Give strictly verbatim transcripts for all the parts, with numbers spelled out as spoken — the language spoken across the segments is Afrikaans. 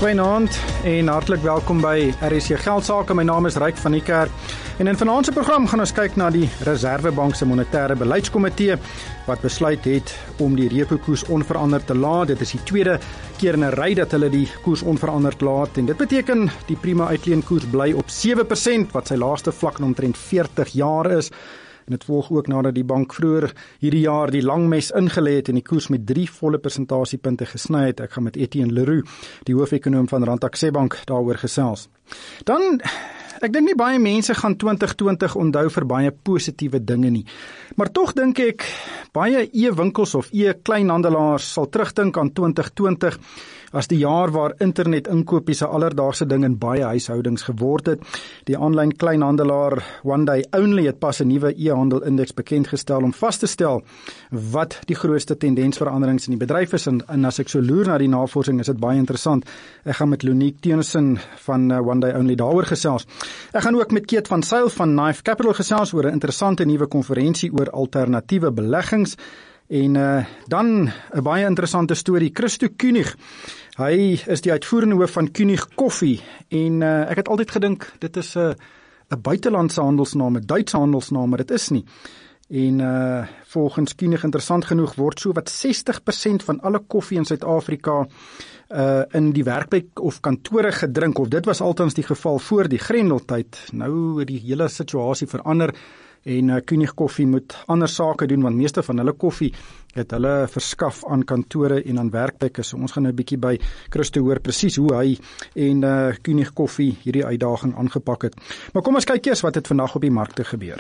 Goeienaand en hartlik welkom by R S C Geldsaake. My naam is Ryk van die Kerk. En in vanaand se program gaan ons kyk na die Reserwebank se monetêre beleidskomitee wat besluit het om die repo koers onveranderd te laat. Dit is die tweede keer in 'n ry dat hulle die koers onveranderd laat en dit beteken die prima uitleenkoers bly op sewe persent wat sy laagste vlak in omtrent veertig jaar is. En dit volg ook nadat die bank vroeër hierdie jaar die langmes ingelê het en die koers met drie volle persentasiepunte gesny het. Ek gaan met Etienne Leroux, die hoofekonoom van Rand-Akse Bank, daaroor gesels. Dan, ek dink nie baie mense gaan twintig twintig onthou vir baie positiewe dinge nie. Maar tog dink ek, baie e-winkels of e-kleinhandelaars sal terugdink aan twintig twintig as die jaar waar internet inkopies 'n alledaagse ding in baie huishoudings geword het. Die aanlyn kleinhandelaar One Day Only het pas 'n nuwe e-handel indeks bekend gestel om vas te stel wat die grootste tendensveranderings in die bedryf is. En, en as ek so loer na die navorsing, is dit baie interessant. Ek gaan met Lonique Teunissen van uh, One Day Only daaroor gesels. Ek gaan ook met Keet van Sail van Knife Capital gesels oor 'n interessante nuwe konferensie oor alternatiewe beleggings. En uh, dan 'n baie interessante storie, Christo Kunig. Hy is die uitvoerende hoof van Kunig Koffie en uh, ek het altyd gedink dit is 'n uh, 'n buitelandse handelsnaam, 'n Duitse handelsnaam, maar dit is nie. En uh, volgens Kunig interessant genoeg word so wat sestig persent van alle koffie in Suid-Afrika uh, in die werkplek of kantore gedrink, of dit was altans die geval voor die Grendeltyd. Nou het die hele situasie verander. En uh, Kunig Koffie moet ander sake doen, want meeste van hulle koffie het hulle verskaf aan kantore en aan werkplekke. So ons gaan nou 'n bietjie by Christo hoor presies hoe hy en uh, Kunig Koffie hierdie uitdaging aangepak het. Maar kom ons kyk eers wat het vandag op die markte gebeur.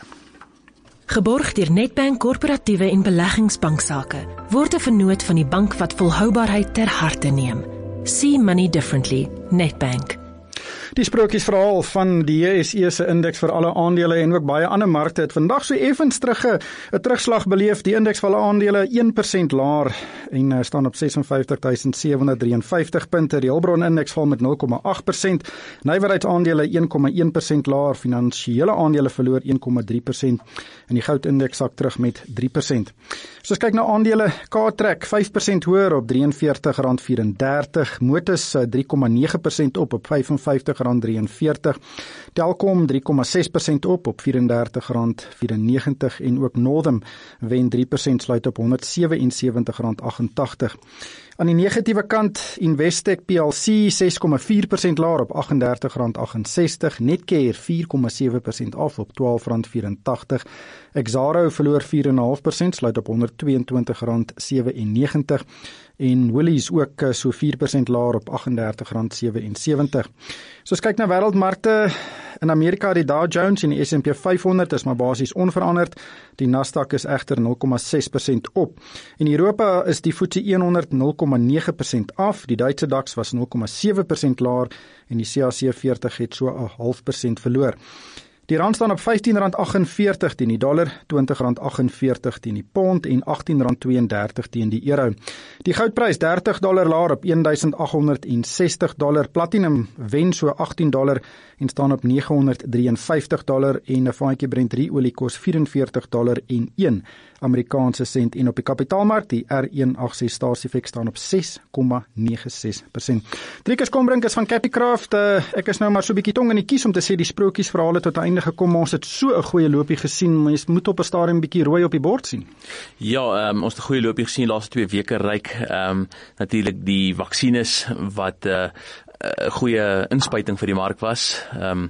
Geborg deur Nedbank Korporatiewe en Beleggingsbanksake word 'n vennoot van die bank wat volhoubaarheid ter harte neem. See money differently, Nedbank. Die sprokiesverhaal van die J S E se indeks vir alle aandele en ook baie ander markte het vandag so effens terug 'n terugslag beleef. Die indeks vir alle aandele een persent laer en uh, staan op ses en vyftig tuisend sewe honderd drie en vyftig punte. Die Hulbron indeks val met nul komma agt persent. Nywerheidsaandele een komma een persent laer. Finansiële aandele verloor een komma drie persent en die goudindeks sak terug met drie persent. As ons kyk na aandele, Cartrack vyf persent hoër op drieënveertig rand vyf-en-dertig. Motus drie komma nege persent op op vyf en vyftig rand drie en veertig. Telkom drie komma ses persent op op vyf en dertig rand vyf-en-negentig en ook Northam wen drie persent sluit op honderd sewe en sewenttig rand agt-en-tagtig. Aan die negatiewe kant, Investec P L C ses komma vier persent laer op agt en dertig rand agt-en-sestig, Netcare vier komma sewe persent af op twaalf rand vyf-en-tagtig, Exxaro verloor vier komma vyf persent, sluit op honderd twee en twintig rand sewe-en-negentig en Woolies ook so vier persent laer op agt en dertig rand sewe-en-sewentig. So as kyk na wêreldmarkte, in Amerika die Dow Jones en die S en P vyf honderd is maar basies onveranderd. Die Nasdaq is egter nul komma ses persent op. In Europa is die F T S E honderd nul komma nege persent af. Die Duitse DAX was nul komma sewe persent laer en die C A C veertig het so 'n half persent verloor. Die rand staan op vyftien rand agt-en-veertig teen die dollar, twintig rand agt-en-veertig teen die pond en agttien rand twee en dertig teen die euro. Die goudprys dertig dollar laer op een duisend agt honderd en sestig dollar. Platinum wen so agttien dollar en staan op nege honderd drie en vyftig dollar en 'n vaatjie Brent drie olie kos vyf en veertig dollar en een Amerikaanse sent en op die kapitaalmark die R een agt ses staatsefek staan op ses komma nege ses persent. Driekus Kombrink is van Capicraft. Uh, ek is nou maar so 'n bietjie tong in die kies om te sê die sprokiesverhale tot 'n einde gekom. Ons het so 'n goeie loopie gesien. Mens moet op 'n stadium 'n bietjie rooi op die bord sien. Ja, um, ons het 'n goeie loopie gesien die laaste twee weke ryk. Um, natuurlik die vaksines wat 'n uh, uh, goeie inspuiting vir die mark was. Um,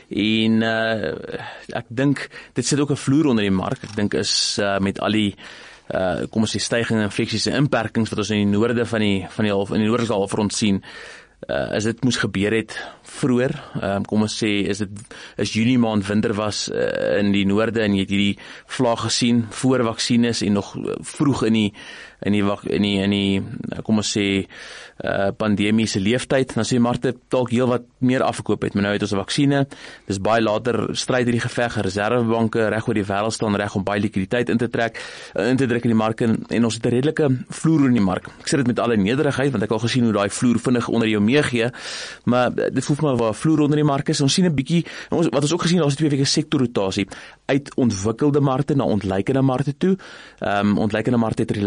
en uh, ek dink dit sit ook 'n vloer onder die mark. Ek dink is uh, met al die uh, kom ons sê stygings, infeksies en inperkings wat ons in die noorde van die van die half in die noordelike halfrond sien. Uh, as dit moes gebeur het vroeër, um, kom ons sê, is dit is Junie maand winter was uh, in die noorde en jy het hierdie vlaag gesien voor vaksines en nog vroeg in die in die in die in die kom ons sê uh, pandemiese leeftyd, dan sê markte dalk heel wat meer afgekoop het, maar nou het ons 'n vaksine. Dis baie later stryd hierdie geveg. Reservebanke reg oor die wêreld staan reg om baie likwiditeit in te trek, in te druk in die marke en, en ons het 'n redelike vloer in die mark. Ek sê dit met alle nederigheid want ek het al gesien hoe daai vloer vinnig onder jou meegee, maar dit voel maar waar vloer onder die mark is. Ons sien 'n bietjie ons, wat ons ook gesien het, ons twee weke sektorrotasie uit ontwikkelde markte na ontleikende markte toe. Ehm um, ontleikende markte het relatief uit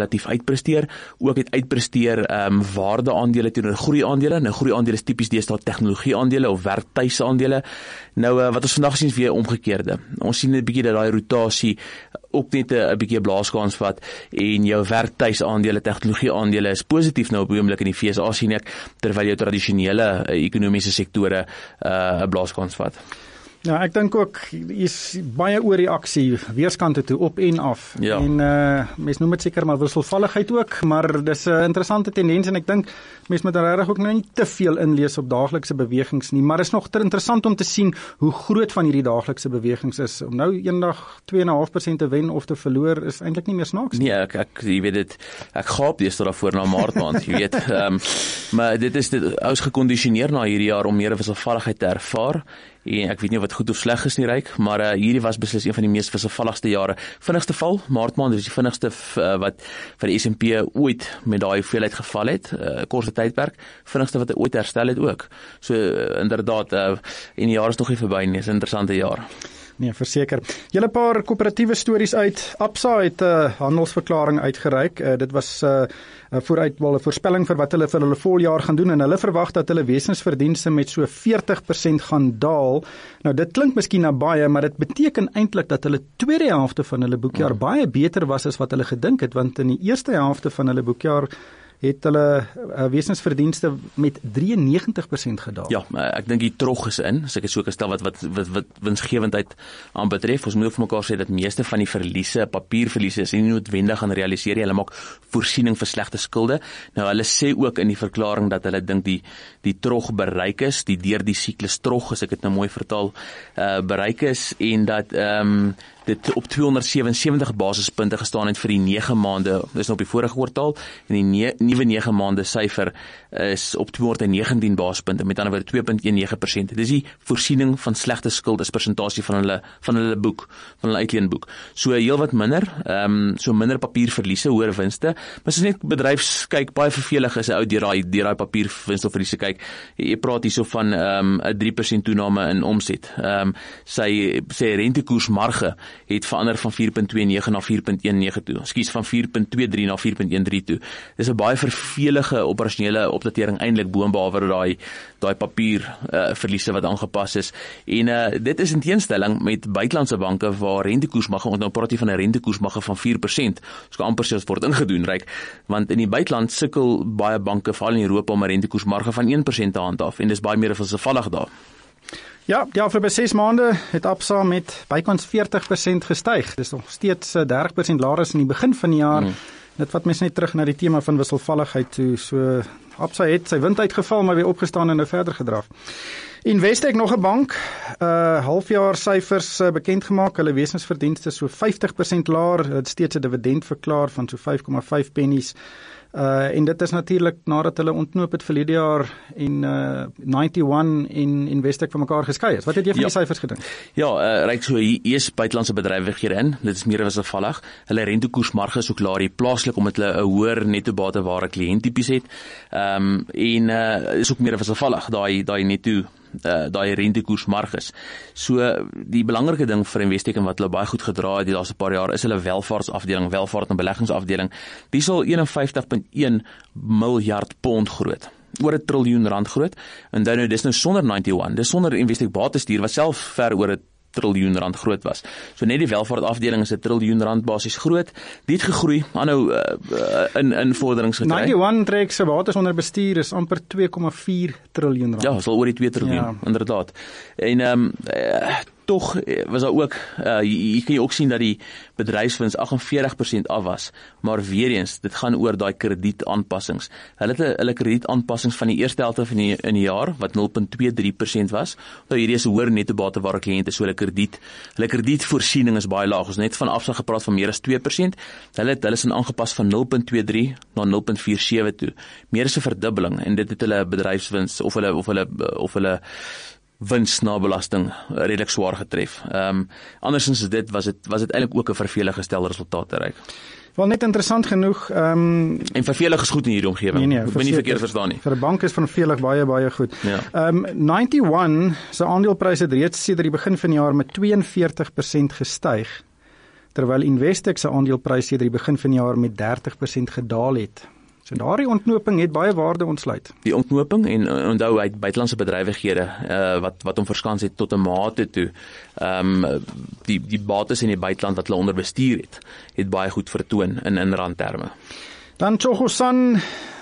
uitpresteer, ook het uitpresteer um, waarde aandele teenoor groei aandele. Nou groei aandele is tipies deesdae tegnologie aandele of werktuis aandele. Nou uh, wat ons vandag sien is weer omgekeerde. Ons sien 'n bietjie dat daai rotasie ook net 'n bietjie 'n blaaskans vat en jou werktuis aandele, tegnologie aandele is positief nou op die oomblik in die V S A sien ek, terwyl jou tradisionele uh, ekonomiese sektore 'n uh, blaaskans vat. Ja, ek dink ook is baie oorreaksie weerskante toe op en af. Ja. En uh, mens noem dit seker maar wisselvalligheid ook, maar dis 'n interessante tendens en ek dink mens moet regtig ook nou nie te veel inlees op daaglikse bewegings nie, maar is nog te interessant om te sien hoe groot van hierdie daaglikse bewegings is. Om nou eendag twee komma vyf persent te wen of te verloor is eintlik nie meer snaaks nie. Nee, ek ek jy weet dit, ek gaap deesdae daarvoor na Maart maand, jy weet. Ehm um, maar dit is dit ons gekondisioneer na hierdie jaar om meer wisselvalligheid te ervaar. En ek weet nie wat goed of sleg is nie, Ryk, maar uh, hierdie was beslis een van die mees wisselvalligste jare. Vinnigste val, Maart maand, is die vinnigste uh, wat vir die S en P ooit met daai hoeveelheid geval het, uh, korte tydperk, vinnigste wat hy ooit herstel het ook. So uh, inderdaad, uh, en die jaar is nog nie verby nie, is 'n interessante jaar. Nee, verseker. Julle paar koöperatiewe stories uit. Absa het 'n uh, handelsverklaring uitgereik. Uh, dit was 'n uh, uh, vooruit wel 'n voorspelling vir wat hulle vir hulle voljaar gaan doen en hulle verwag dat hulle wesensverdienste met so veertig persent gaan daal. Nou dit klink miskien na baie, maar dit beteken eintlik dat hulle tweede helfte van hulle boekjaar mm. baie beter was as wat hulle gedink het, want in die eerste helfte van hulle boekjaar het hulle uh, wesensverdienste met drieënnegentig persent gedaal. Ja, ek dink die trog is in, as ek dit so kan stel wat wat wat, wat winsgewendheid aan betref. Ons moet ook vir mekaar sê dat meeste van die verliese, papierverliese is nie noodwendig gaan realiseer nie. Hulle maak voorsiening vir slegte skulde. Nou hulle sê ook in die verklaring dat hulle dink die die trog bereik is, die deur die siklus trog, as ek dit nou mooi vertaal, uh, bereik is en dat ehm um, dit op tweehonderdsewensewentig basispunte gestaan het vir die nege maande, dis nou op die vorige kwartaal, en die ne- nuwe nege maande syfer is op tweehonderdnegentien basispunte, met ander woorde twee komma negen persent. Dis die voorsiening van slegte skuld as persentasie van hulle van hulle boek, van hulle uitleenboek. So heel wat minder, ehm um, so minder papierverliese, hoër winste, maar as net bedryfs kyk, baie vervelig is 'n ou deur daai deur daai papierwinste of verliese kyk. Jy praat hierso van ehm um, 'n drie persent toename in omset. Ehm um, sy sy rentekoersmarge het verander van vier komma twee nege na vier komma een nege toe. Ekskuus, van vier komma twee drie na vier komma een drie toe. Dis 'n baie vervelige operasionele opdatering eintlik boonbehalwe daai daai papier uh, verliese wat aangepas is. En uh, dit is in teenstelling met buitelandse banke waar rentekoersmagge, ons nou praat hier van 'n rentekoersmagge van vier persent. So amper sê word ingedoen, Ryk, want in die buiteland sukkel baie banke veral in Europa om 'n rentekoersmarge van een persent te handhaaf en dis baie meer wisselvallig daar. Ja, die afgelope ses maande het Absa met bykans veertig persent gestyg. Dis nog steeds dertig persent laer as in die begin van die jaar. Mm. Dit vat mense net terug na die tema van wisselvalligheid toe. So Absa het sy wind uitgeval, maar weer opgestaan en nou verder gedraf. Investec, nog 'n bank, uh, halfjaar syfers uh, bekend gemaak. Hulle wesensverdienste so vyftig persent laer. Het steeds 'n dividend verklaar van so vyf komma vyf pennies. Uh, en dit is natuurlik nadat hulle ontknoop het verlede jaar en uh, ninety one en Investec van mekaar geskei is. Wat het jy van ja. die syfers gedink? Ja, uh, Ryk, so hier is buitelandse bedrywighede in. Dit is meer wisselvallig. Hulle rentekoersmarge is ook laer hier plaaslik omdat hulle 'n hoër netto bateware kliënttipies het. Ehm um, en uh, is ook meer wisselvallig daai daai netto Uh, daai rentekoersmarges. So die belangrike ding vir Investec en wat hulle baie goed gedra het die laaste paar jaar is hulle welvaartsafdeling, welvaart en beleggingsafdeling. Die sal eenenvyftig komma een miljard pond groot. Oor 'n triljoen rand groot. En dan nou dis nou sonder ninety one. Dis sonder Investec Batestuur wat self ver oor 'n triljoen rand groot was. So net die welvaartafdeling is 'n triljoen rand basies groot. Dit het gegroei, aanhou uh, uh, in in vorderings gekry. ninety one trek se bates onder bestuur is amper twee komma vier triljoen rand. Ja, is al oor die twee triljoen, ja. Inderdaad. En ehm um, uh, tog was daar ook uh, hier kan jy ook sien dat die bedryfswins agt en veertig persent af was, maar weer eens, dit gaan oor daai kredietaanpassings. Hulle het hulle kredietaanpassings van die eerste helfte van die in die jaar wat nul komma twee drie persent was. Nou hierdie is 'n hoër netto bateware kliënte, so hulle krediet, hulle kredietvoorsiening is baie laag. Ons net van Absa gepraat van meer as twee persent. Hulle het hulle is aangepas van nul komma twee drie na nul komma vier sewe toe. Meer as 'n verdubbeling en dit het hulle bedryfswins of hulle of hulle of hulle wins na belasting redelik swaar getref. Ehm um, andersins is dit was dit was dit eintlik ook 'n vervelige stel resultate Ryk. Wel net interessant genoeg, ehm um, en vervelig is goed in hierdie omgewing. Nee, nee, Ek ben nie verkeerd verstaan nie. Vir 'n bank is vervelig baie baie goed. Ja. Ehm um, ninety one se aandelepryse het reeds sedert die begin van die jaar met tweeënveertig persent gestyg. terwyl Investec se aandeleprys sedert die begin van die jaar met dertig persent gedaal het. So daardie ontknoping het baie waarde ontsluit. Die ontknoping en onthou uit buitelandse bedrywighede uh, wat wat hom verskans het tot 'n mate toe. Ehm um, die die bates in die buiteland wat hulle onder bestuur het, het baie goed vertoon in in randterme. Dan Tsogosan,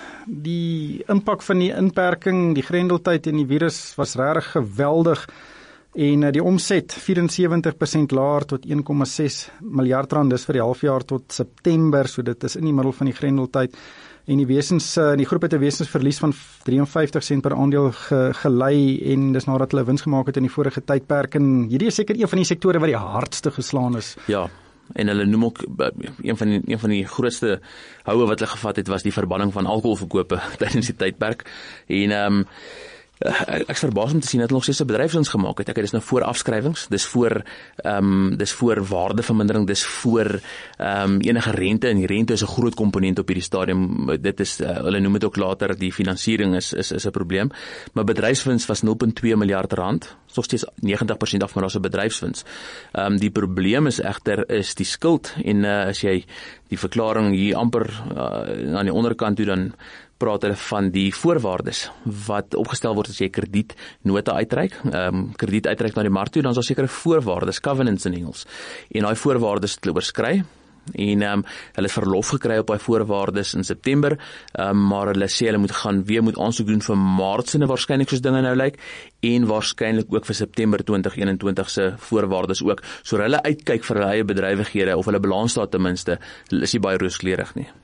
die impak van die inperking, die grendeltyd en die virus was regtig geweldig. En die omset vyf en sewentig persent laer tot een komma ses miljard rand, dis vir die halfjaar tot September, so dit is in die middel van die grendeltyd. En die wesens, die groep het 'n wesensverlies van vyf en vyftig sent per aandeel ge, gelei en dis nadat hulle wins gemaak het in die vorige tydperk. En hierdie is seker een van die sektore wat die hardste geslaan is. Ja, en hulle noem ook een van die een van die grootste houe wat hulle gevat het was die verbanning van alkoholverkope tydens die tydperk. En ehm um, ek is verbaas om te sien dat hulle nog steeds 'n bedryfswins gemaak het. Ek dis nou voor afskrywings, dis voor ehm um, dis voor waardevermindering, dis voor ehm um, enige rente en die rente is 'n groot komponent op hierdie stadium. Dit is uh, hulle noem dit ook later die finansiering is is is 'n probleem. Maar bedryfswins was nul komma twee miljard rand, nog steeds negentig persent af maar as 'n bedryfswins. Ehm um, die probleem is egter is die skuld en uh, as jy die verklaring hier amper uh, aan die onderkant toe dan praat hulle van die voorwaardes wat opgestel word as jy kredietnota uitreik, um, krediet uitreik na die mark toe, dan is daar sekere voorwaardes, covenants in Engels. En daai voorwaardes het hulle oorskry en um, hulle het verlof gekry op daai voorwaardes in September, um, maar hulle sê hulle moet gaan weer moet aansoek doen vir Maart se waarskynlik soos dinge nou lyk en waarskynlik ook vir September twintig eenentwintig se voorwaardes ook. So hulle uitkyk vir hulle eie bedrywighede of hulle balansstaat ten minste, is nie baie rooskleurig nie.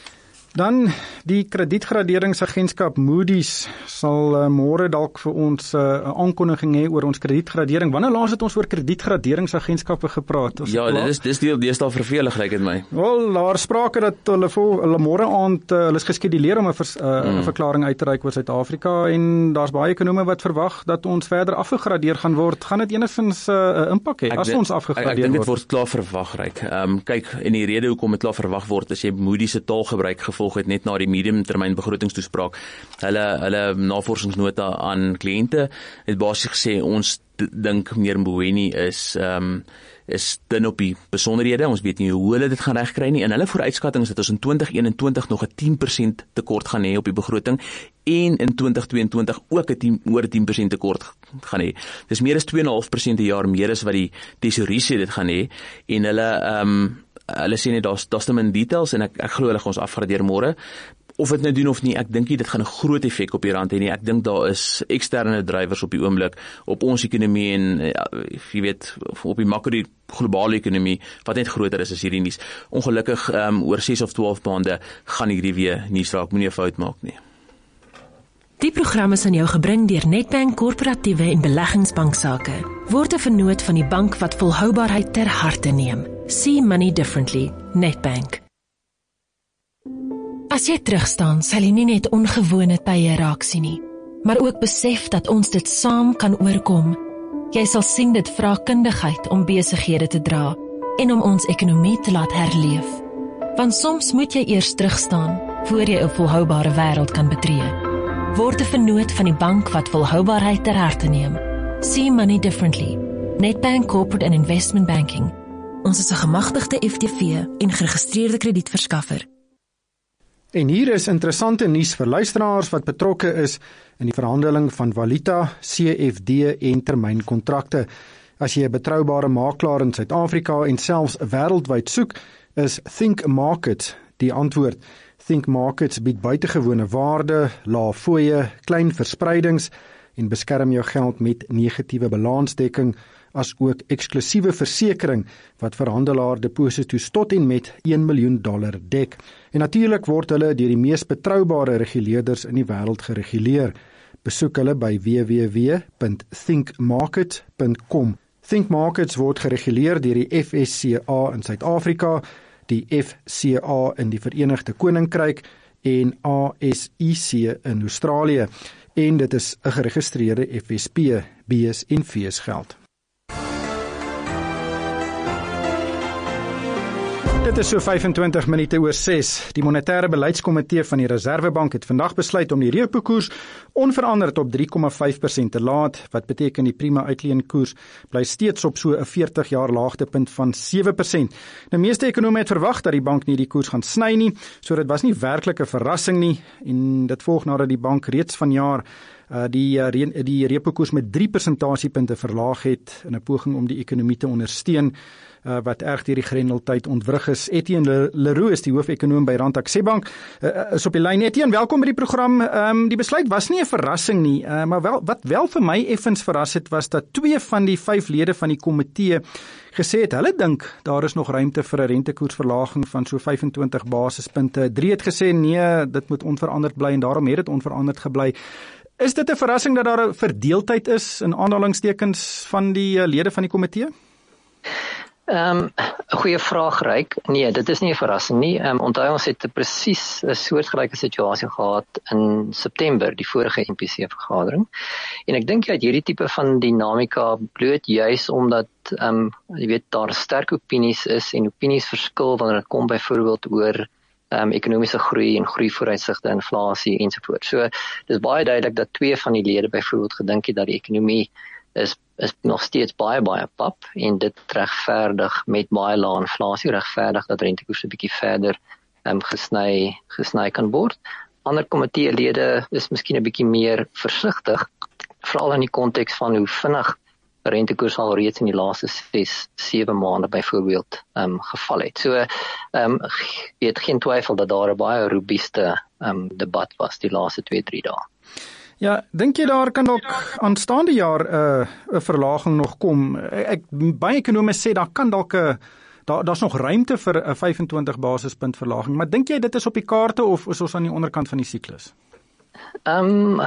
Dan die kredietgraderingsagentskap Moody's sal uh, môre dalk vir ons 'n uh, aankondiging hê oor ons kredietgradering. Wanneer laas het ons oor kredietgraderingsagentskappe gepraat? Ons ja, dit is dis deel deesdae vervelig lyk dit my. Wel, daar sprake dat hulle vol hulle môre aand uh, hulle is geskeduleer om 'n uh, mm. verklaring uit te reik oor Suid-Afrika en daar's baie ekonome wat verwag dat ons verder afgegradeer gaan word. Gaan dit enigstens 'n uh, impak hê as ons afgegradeer word? Ek, ek dink dit word klaar verwag ryk. Ehm um, kyk, en die rede hoekom dit klaar verwag word is jy Moody's se taalgebruik gevolg het net na die mediumtermyn begrotingstoespraak. Hulle hulle navorsingsnota aan kliënte het basies gesê ons dink meneer Mboweni is ehm um, is dun op die besonderhede. Ons weet nie hoe hulle dit gaan regkry nie. En hulle vooruitskatting is dat ons in twintig eenentwintig nog 'n tien persent tekort gaan hê op die begroting en in twintig tweeëntwintig ook 'n oor tien persent tekort gaan hê. Dis meer as twee komma vyf persent 'n jaar meer as wat die tesourier sê dit gaan hê en hulle ehm um, hulle sê net daar's daar's te min details en ek ek glo hulle gaan ons afgradeer môre. Of dit nou doen of nie, ek dink nie dit gaan 'n groot effek op die rand hê nie. Ek dink daar is eksterne drywers op die oomblik op ons ekonomie en ja, jy weet op die makro globale ekonomie wat net groter is as hierdie nuus. Ongelukkig um, oor ses of twaalf maande gaan hierdie weer nuus raak, moenie 'n fout maak nie. Die program is aan jou gebring deur Nedbank Korporatiewe en Beleggingsbanksake. Word 'n vennoot van die bank wat volhoubaarheid ter harte neem. See money differently. Nedbank. As jy terugstaan, sal jy nie net ongewone tye raak sien nie, maar ook besef dat ons dit saam kan oorkom. Jy sal sien dit vra kundigheid om besighede te dra en om ons ekonomie te laat herleef. Want soms moet jy eers terugstaan voor jy 'n volhoubare wêreld kan betree. Word 'n vennoot van die bank wat volhoubaarheid ter harte neem. See money differently. Nedbank Corporate and Investment Banking. Ons is 'n gemagtigde F T V en geregistreerde kredietverskaffer. En hier is interessante nuus vir luisteraars wat betrokke is in die verhandeling van valuta, C F D en termynkontrakte. As jy 'n betroubare makelaar in Suid-Afrika en selfs wêreldwyd soek, is Think Markets die antwoord. Think Markets bied buitengewone waarde, lae fooie, klein verspreidings en beskerm jou geld met negatiewe balansdekking, as ook eksklusiewe versekering wat verhandelaar deposito's tot en met een miljoen dollar dek. En natuurlik word hulle deur die mees betroubare reguleerders in die wêreld gereguleer. Besoek hulle by w w w punt think markets punt com. Think Markets word gereguleer deur die F S C A in Suid-Afrika, die F C A in die Verenigde Koninkryk en A S I C in Australië. En dit is 'n geregistreerde F S P, B's en V's geld. Dit is so vyfentwintig minute oor ses. Die monetêre beleidskomitee van die Reserwebank het vandag besluit om die repo-koers onveranderd op drie komma vyf persent te laat, wat beteken die prima uitleenkoers bly steeds op so 'n veertig jaar laagtepunt van sewe persent. Nou, meeste ekonome het verwag dat die bank nie die koers gaan sny nie, so dit was nie werklik 'n verrassing nie, en dit volg nadat die bank reeds vanjaar Uh, die, uh, die repo-koers met drie persentasiepunte verlaag het in 'n poging om die ekonomie te ondersteun, uh, wat erg deur die grendeltyd ontwrig is. Etienne Leroux is die hoofekonoom by Rand Aksebank, uh, is op die lyn. Etienne, welkom by die program. Um, die besluit was nie 'n verrassing nie, uh, maar wel, wat wel vir my effens verras het, was dat twee van die vyf lede van die komitee gesê het, hulle dink daar is nog ruimte vir 'n rentekoersverlaging van so vyfentwintig basispunte. Drie het gesê nee, dit moet onveranderd bly en daarom het dit onveranderd gebly. Is dit 'n verrassing dat daar 'n verdeeldheid is in aanhalingstekens van die lede van die komitee? Ehm, um, 'n goeie vraag, Ryk. Nee, dit is nie 'n verrassing nie. Ehm, um, onthou ons het presies 'n soortgelyke situasie gehad in September, die vorige N P C-vergadering. En ek dink jy het hierdie tipe van dinamika bloot juis omdat ehm um, jy weet daar sterk opinies is en opinies verskil wanneer dit kom byvoorbeeld oor Um, ekonomiese groei en groeivooruitsigte, inflasie ensovoort. So, dit is baie duidelik dat twee van die lede byvoorbeeld gedink het dat die ekonomie is, is nog steeds baie, baie pap en dit regverdig met baie lae inflasie, regverdig dat rentekoerse 'n bietjie verder um, gesny, gesny kan word. Ander komiteelede is miskien 'n bietjie meer versigtig, veral in die konteks van hoe vinnig rentekoers al reeds in die laaste ses, sewe maande byvoorbeeld um, geval het. So, um, jy het geen twyfel dat daar 'n baie robuuste um, debat was die laaste twee, drie dae. Ja, dink jy daar kan ook aanstaande jaar 'n uh, 'n verlaging nog kom? Ek baie ekonome sê daar kan dalk 'n daar daar's nog ruimte vir 'n vyfentwintig basispunt verlaging, maar dink jy dit is op die kaarte of is ons aan die onderkant van die siklus? Ehm um,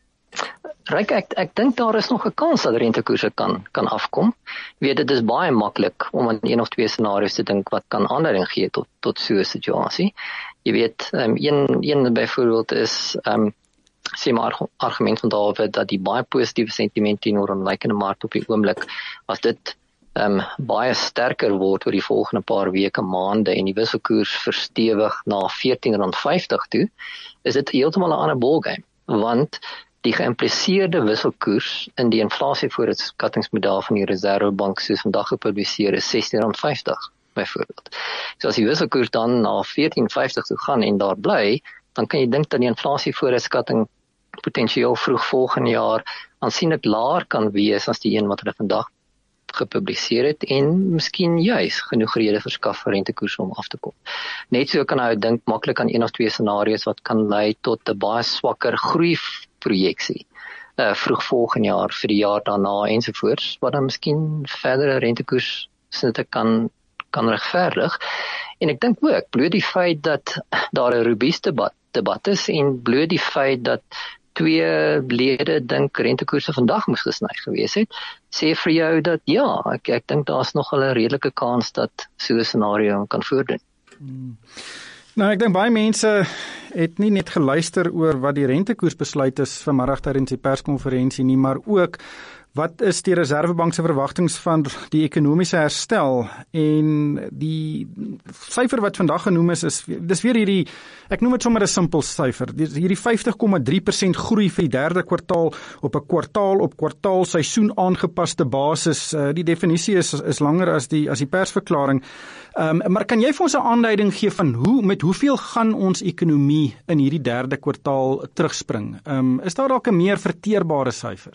Ryk, ek, ek dink daar is nog 'n kans dat rentekoerse kan, kan afkom. Jy weet, dit is baie maklik om aan een of twee scenario's te dink wat kan aanleiding gee tot, tot so 'n situasie. Jy weet, um, een, een byvoorbeeld is, um, sê maar argument van David, dat die baie positiewe sentiment teenoor aanlykende mark op die oomblik, as dit um, baie sterker word oor die volgende paar weke, maande en die wisselkoers verstewig na veertien rand vyftig toe, is dit heeltemal 'n ander ballgame, want die geïmpliseerde wisselkoers in die inflasievoorskattingsmodel van die Reserwebank soos vandag gepubliseer is sestien rand vyftig byvoorbeeld. So as die wisselkoers dan na veertien vyftig toe gaan en daar bly, dan kan jy dink dat die inflasievoorskatting potensieel vroeg volgende jaar aansienlik laer kan wees as die een wat hulle vandag gepubliseer het en miskien juis genoeg rede verskaf vir rentekoers om af te kom. Net so kan hy dink maklik aan een of twee scenario's wat kan lei tot 'n baie swakker groeiprojeksie uh, vroeg volgende jaar vir die jaar daarna ensovoorts, wat dan miskien verdere rentekoers snitte kan kan regverdig. En ek dink ook bloot die feit dat daar 'n robuuste debat, debat is en bloot die feit dat twee lede dink rentekoerse vandag moes gesny gewees het, sê vir jou dat ja, ek, ek dink daar's nog 'n redelike kans dat so 'n scenario kan voordoen. Hmm. Nou, ek dink baie mense het nie net geluister oor wat die rentekoersbesluit is vanmiddag tydens die perskonferensie nie, maar ook wat is die Reserwebank se verwagtinge van die ekonomiese herstel, en die syfer wat vandag genoem is, is dis weer hierdie, ek noem dit sommer 'n simpel syfer, hierdie vyftig komma drie persent groei vir die derde kwartaal op 'n kwartaal op kwartaal seisoen aangepaste basis. Die definisie is is langer as die as die persverklaring. Um, maar kan jy vir ons 'n aanduiding gee van hoe met hoeveel gaan ons ekonomie in hierdie derde kwartaal terugspring? Um, is daar dalk 'n meer verteerbare syfer?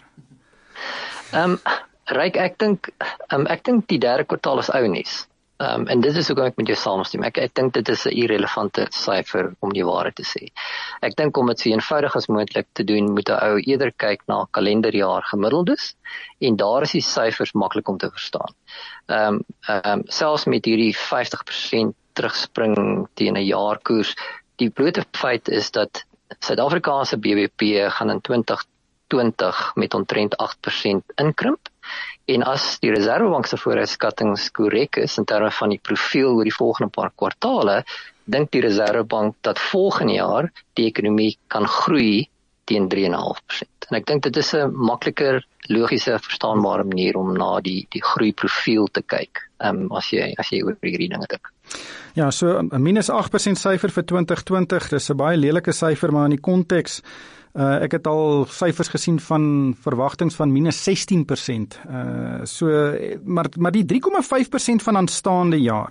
Ehm um, Ryk, ek dink um, ek dink die derde kwartaal is ou nuus. Ehm um, en dit is hoekom ek met jou saamstem. Ek ek dink dit is 'n irrelevante syfer om die waarheid te sê. Ek dink om dit so eenvoudig as moontlik te doen, moet 'n ou eerder kyk na kalenderjaar gemiddeldes en daar is die syfers maklik om te verstaan. Ehm um, ehm um, selfs met hierdie vyftig persent terugspring teen 'n jaarkoers, die blote feit is dat Suid-Afrikaanse B B P gaan in twintig twintig met omtrent agt persent inkrimp. En as die Reserwebank se vooruitskattings korrek is in terme van die profiel oor die volgende paar kwartale, dink die Reserwebank dat volgende jaar die ekonomie kan groei teen drie komma vyf persent. En ek dink dit is 'n makliker, logiese, verstaanbare manier om na die die groeiprofiel te kyk, um, as jy as jy oor hierdie dinge dink. Ja, so 'n minus agt persent syfer vir twintig twintig, dis 'n baie lelike syfer, maar in die konteks, uh, ek het al syfers gesien van verwagtings van minus sestien persent. Uh, so, maar, maar die drie komma vyf persent van aanstaande jaar,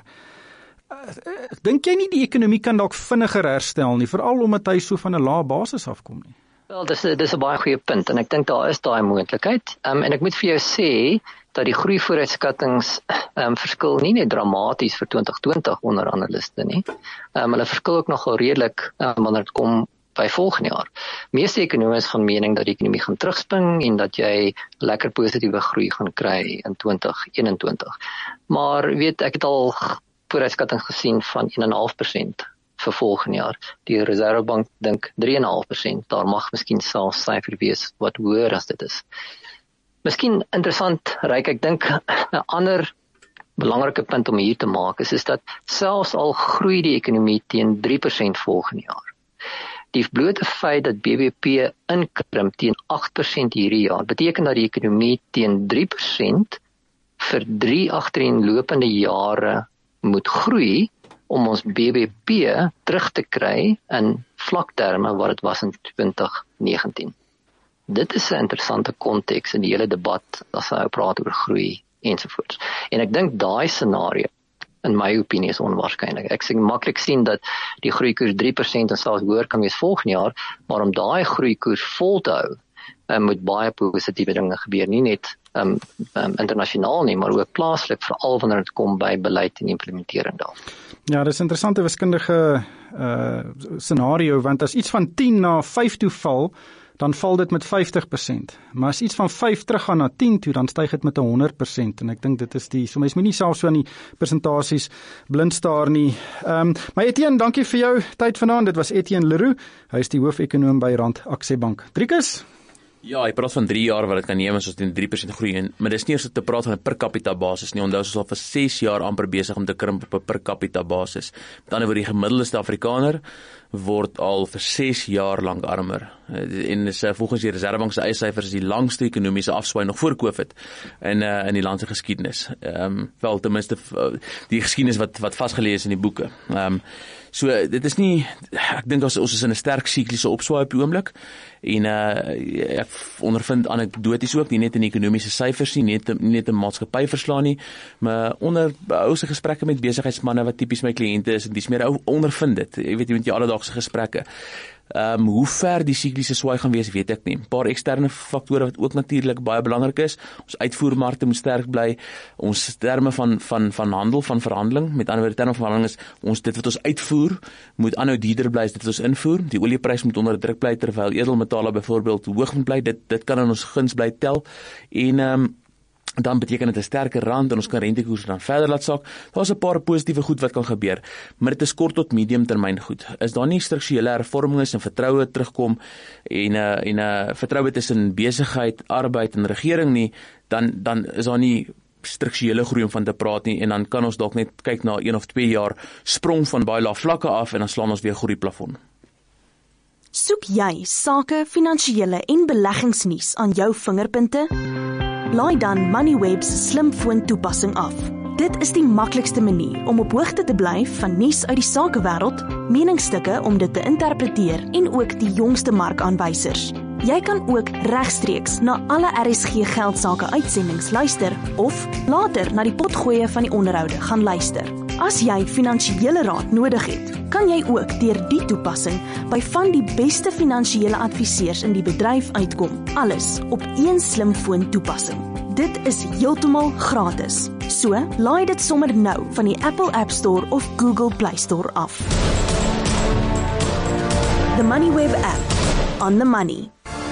uh, dink jy nie die ekonomie kan dalk vinniger herstel nie, veral omdat hy so van 'n lae basis afkom nie? Wel, dis dis 'n baie goeie punt en ek dink daar is daai moontlikheid. Um, en ek moet vir jou sê dat die groeivooruitskattings um, verskil nie net dramaties vir twintig twintig onder analiste nie. Um, hulle verskil ook nogal redelik um, wanneer dit kom by volgende jaar. Meeste ekonome is van mening dat die ekonomie gaan terugspring en dat jy lekker positiewe groei gaan kry in twintig eenentwintig. Maar weet, ek het al vooruitskattings gesien van een komma vyf persent vir volgende jaar. Die Reservebank dink drie komma vyf persent. Daar mag miskien selfs syfer wees wat hoër as dit is. Miskien interessant, Ryk, ek dink 'n ander belangrike punt om hier te maak is, is dat selfs al groei die ekonomie teen drie persent volgende jaar, die blote feit dat B B P inkrimp teen agt persent hierdie jaar, beteken dat die ekonomie teen drie persent vir drie agtereenlopende jare moet groei om ons B B P terug te kry in vlakterme wat dit was in twintig negentien. Dit is 'n interessante konteks in die hele debat as hy praat oor groei ensovoorts. En ek dink daai scenario, in my opinie, is onwaarskynlik. Ek sien maklik sien dat die groeikoers drie persent en selfs hoër kan wees volgende jaar, maar om daai groeikoers vol te hou, um, moet baie positiewe dinge gebeur, nie net um, um, internasionaal nie, maar ook plaaslik, veral wanneer dit kom by beleid en implementering daar. Ja, dis 'n interessante wiskundige uh, scenario, want as iets van tien na vyf toe val, dan val dit met vyftig persent. Maar as iets van vyf teruggaan na tien toe, dan styg dit met honderd persent. En ek dink dit is die, so mens moet nie self so aan die persentasies blind staar nie. Um, maar Etienne, dankie vir jou tyd vanaand. Dit was Etienne Leroux. Hy is die hoofekonoom by Rand Aksiebank. Driekus? Ja, hy praat van drie jaar wat dit kan neem as ons teen drie persent groei, en, maar dis nie eers te praat van 'n per capita basis nie. Onthou, ons is al vir ses jaar amper besig om te krimp op 'n per capita basis. Met ander woorde, die gemiddelde Suid-Afrikaner word al vir ses jaar lank armer. En is, volgens die Reservebank se eie syfers is die langste ekonomiese afswaai nog voor COVID in uh, in die land se geskiedenis. Ehm um, wel ten minste die geskiedenis wat wat vasgelê is in die boeke. Ehm um, so dit is nie, ek dink ons ons is in 'n sterk sikliese opswaai op die oomblik, en uh, ek ondervind anekdoties ook, nie net in ekonomiese syfers nie, net nie net in maatskappy verslaan nie, maar onder ouse gesprekke met besigheidsmanne wat tipies my kliënte is, en dis meer ou ondervind dit. Jy weet, jy met jou alledaagse gesprekke. Ehm um, hoe ver die sikliese swaai gaan wees, weet ek nie. 'n Paar eksterne faktore wat ook natuurlik baie belangrik is. Ons uitvoermarkte moet sterk bly. Ons terme van van van handel, van verhandeling, met ander woorde terme van verhandeling is ons dit wat ons uitvoer moet aanhou duurder bly as dit wat ons invoer. Die olieprys moet onder druk bly terwyl edelmetale byvoorbeeld hoog moet bly. Dit dit kan in ons guns bly tel. En ehm um, dan beteken dit 'n sterker rand en ons kan rentekoerse dan verder laat sak. Daar's 'n paar positiewe goed wat kan gebeur, maar dit is kort tot medium termyn goed. Is daar nie strukturele hervormings is en vertroue terugkom en 'n uh, en 'n uh, vertroue tussen besigheid, arbeid en regering nie, dan dan is daar nie strukturele groei om van te praat nie, en dan kan ons dalk net kyk na een of twee jaar sprong van baie lae vlakke af en dan slaan ons weer groeiplafon. Soek jy sake, finansiële en beleggingsnuus aan jou vingerpunte? Laai dan Moneyweb se slimfoon toepassing af. Dit is die maklikste manier om op hoogte te bly van nuus uit die sakewêreld, meningsstukke om dit te interpreteer en ook die jongste markaanwysers. Jy kan ook regstreeks na alle R S G geldsaake uitsendings luister of later na die potgoeie van die onderhoude gaan luister. As jy finansiële raad nodig het, kan jy ook deur die toepassing by van die beste finansiële adviseurs in die bedryf uitkom. Alles op een slimfoon toepassing. Dit is heeltemal gratis. So, laai dit sommer nou van die Apple App Store of Google Play Store af. The Moneyweb app. On the money.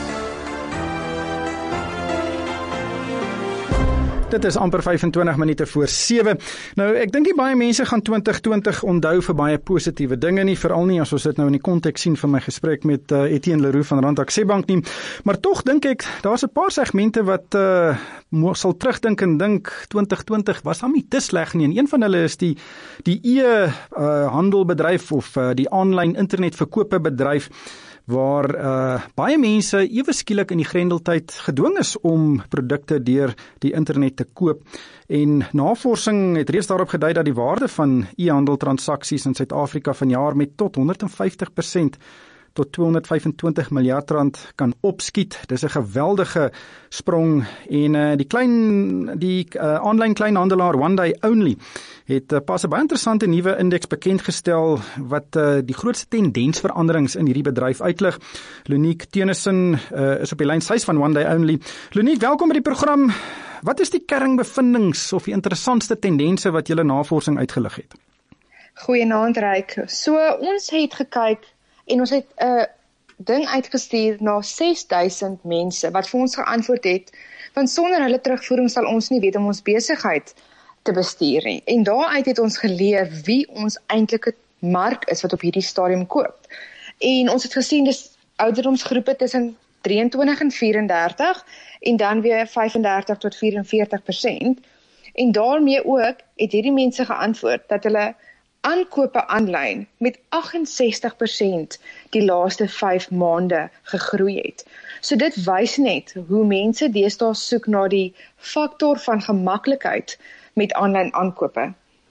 Dit is amper vyf-en-twintig minute voor sewe. Nou, ek dink nie baie mense gaan twintig twintig onthou vir baie positiewe dinge nie, veral nie as ons dit nou in die konteks sien van my gesprek met uh, Etienne Leroux van Rand Aksiebank nie. Maar tog dink ek, daar's 'n paar segmente wat uh, sal terugdink en dink twintig twintig was hom nie te sleg nie. En een van hulle is die die e-handelbedryf uh, of uh, die aanlyn internetverkope bedryf, waar uh, baie mense ewe skielik in die Grendeltyd gedwing is om produkte deur die internet te koop. En navorsing het reeds daarop gedui dat die waarde van e-handel transaksies in Suid-Afrika vanjaar met tot honderd en vyftig persent tot tweehonderd vyf en twintig miljard rand kan opskiet. Dis 'n geweldige sprong en uh, die klein die uh, aanlyn kleinhandelaar One Day Only het uh, pas 'n baie interessante nuwe indeks bekendgestel wat uh, die grootste tendensveranderings in hierdie bedryf uitlig. Lonique Tennyson uh, is op die lyn, sy's van One Day Only. Lonique, welkom by die program. Wat is die kernbevindings of die interessantste tendense wat julle navorsing uitgelig het? Goeienaand Ryk. So ons het gekyk en ons het 'n uh, ding uitgestuur na ses duisend mense wat vir ons geantwoord het, want sonder hulle terugvoering sal ons nie weet om ons besigheid te bestuur nie. En daaruit het ons geleer wie ons eintlike mark is wat op hierdie stadium koop. En ons het gesien dis ouderdomsgroepe tussen drieëntwintig en vyf en dertig en dan weer vyf en dertig tot vyf en veertig persent. En daarmee ook het hierdie mense geantwoord dat hulle aankope aanlyn met agt en sestig persent die laaste vyf maande gegroei het. So dit wys net hoe mense deesdae soek na die faktor van gemaklikheid met aanlyn aankope.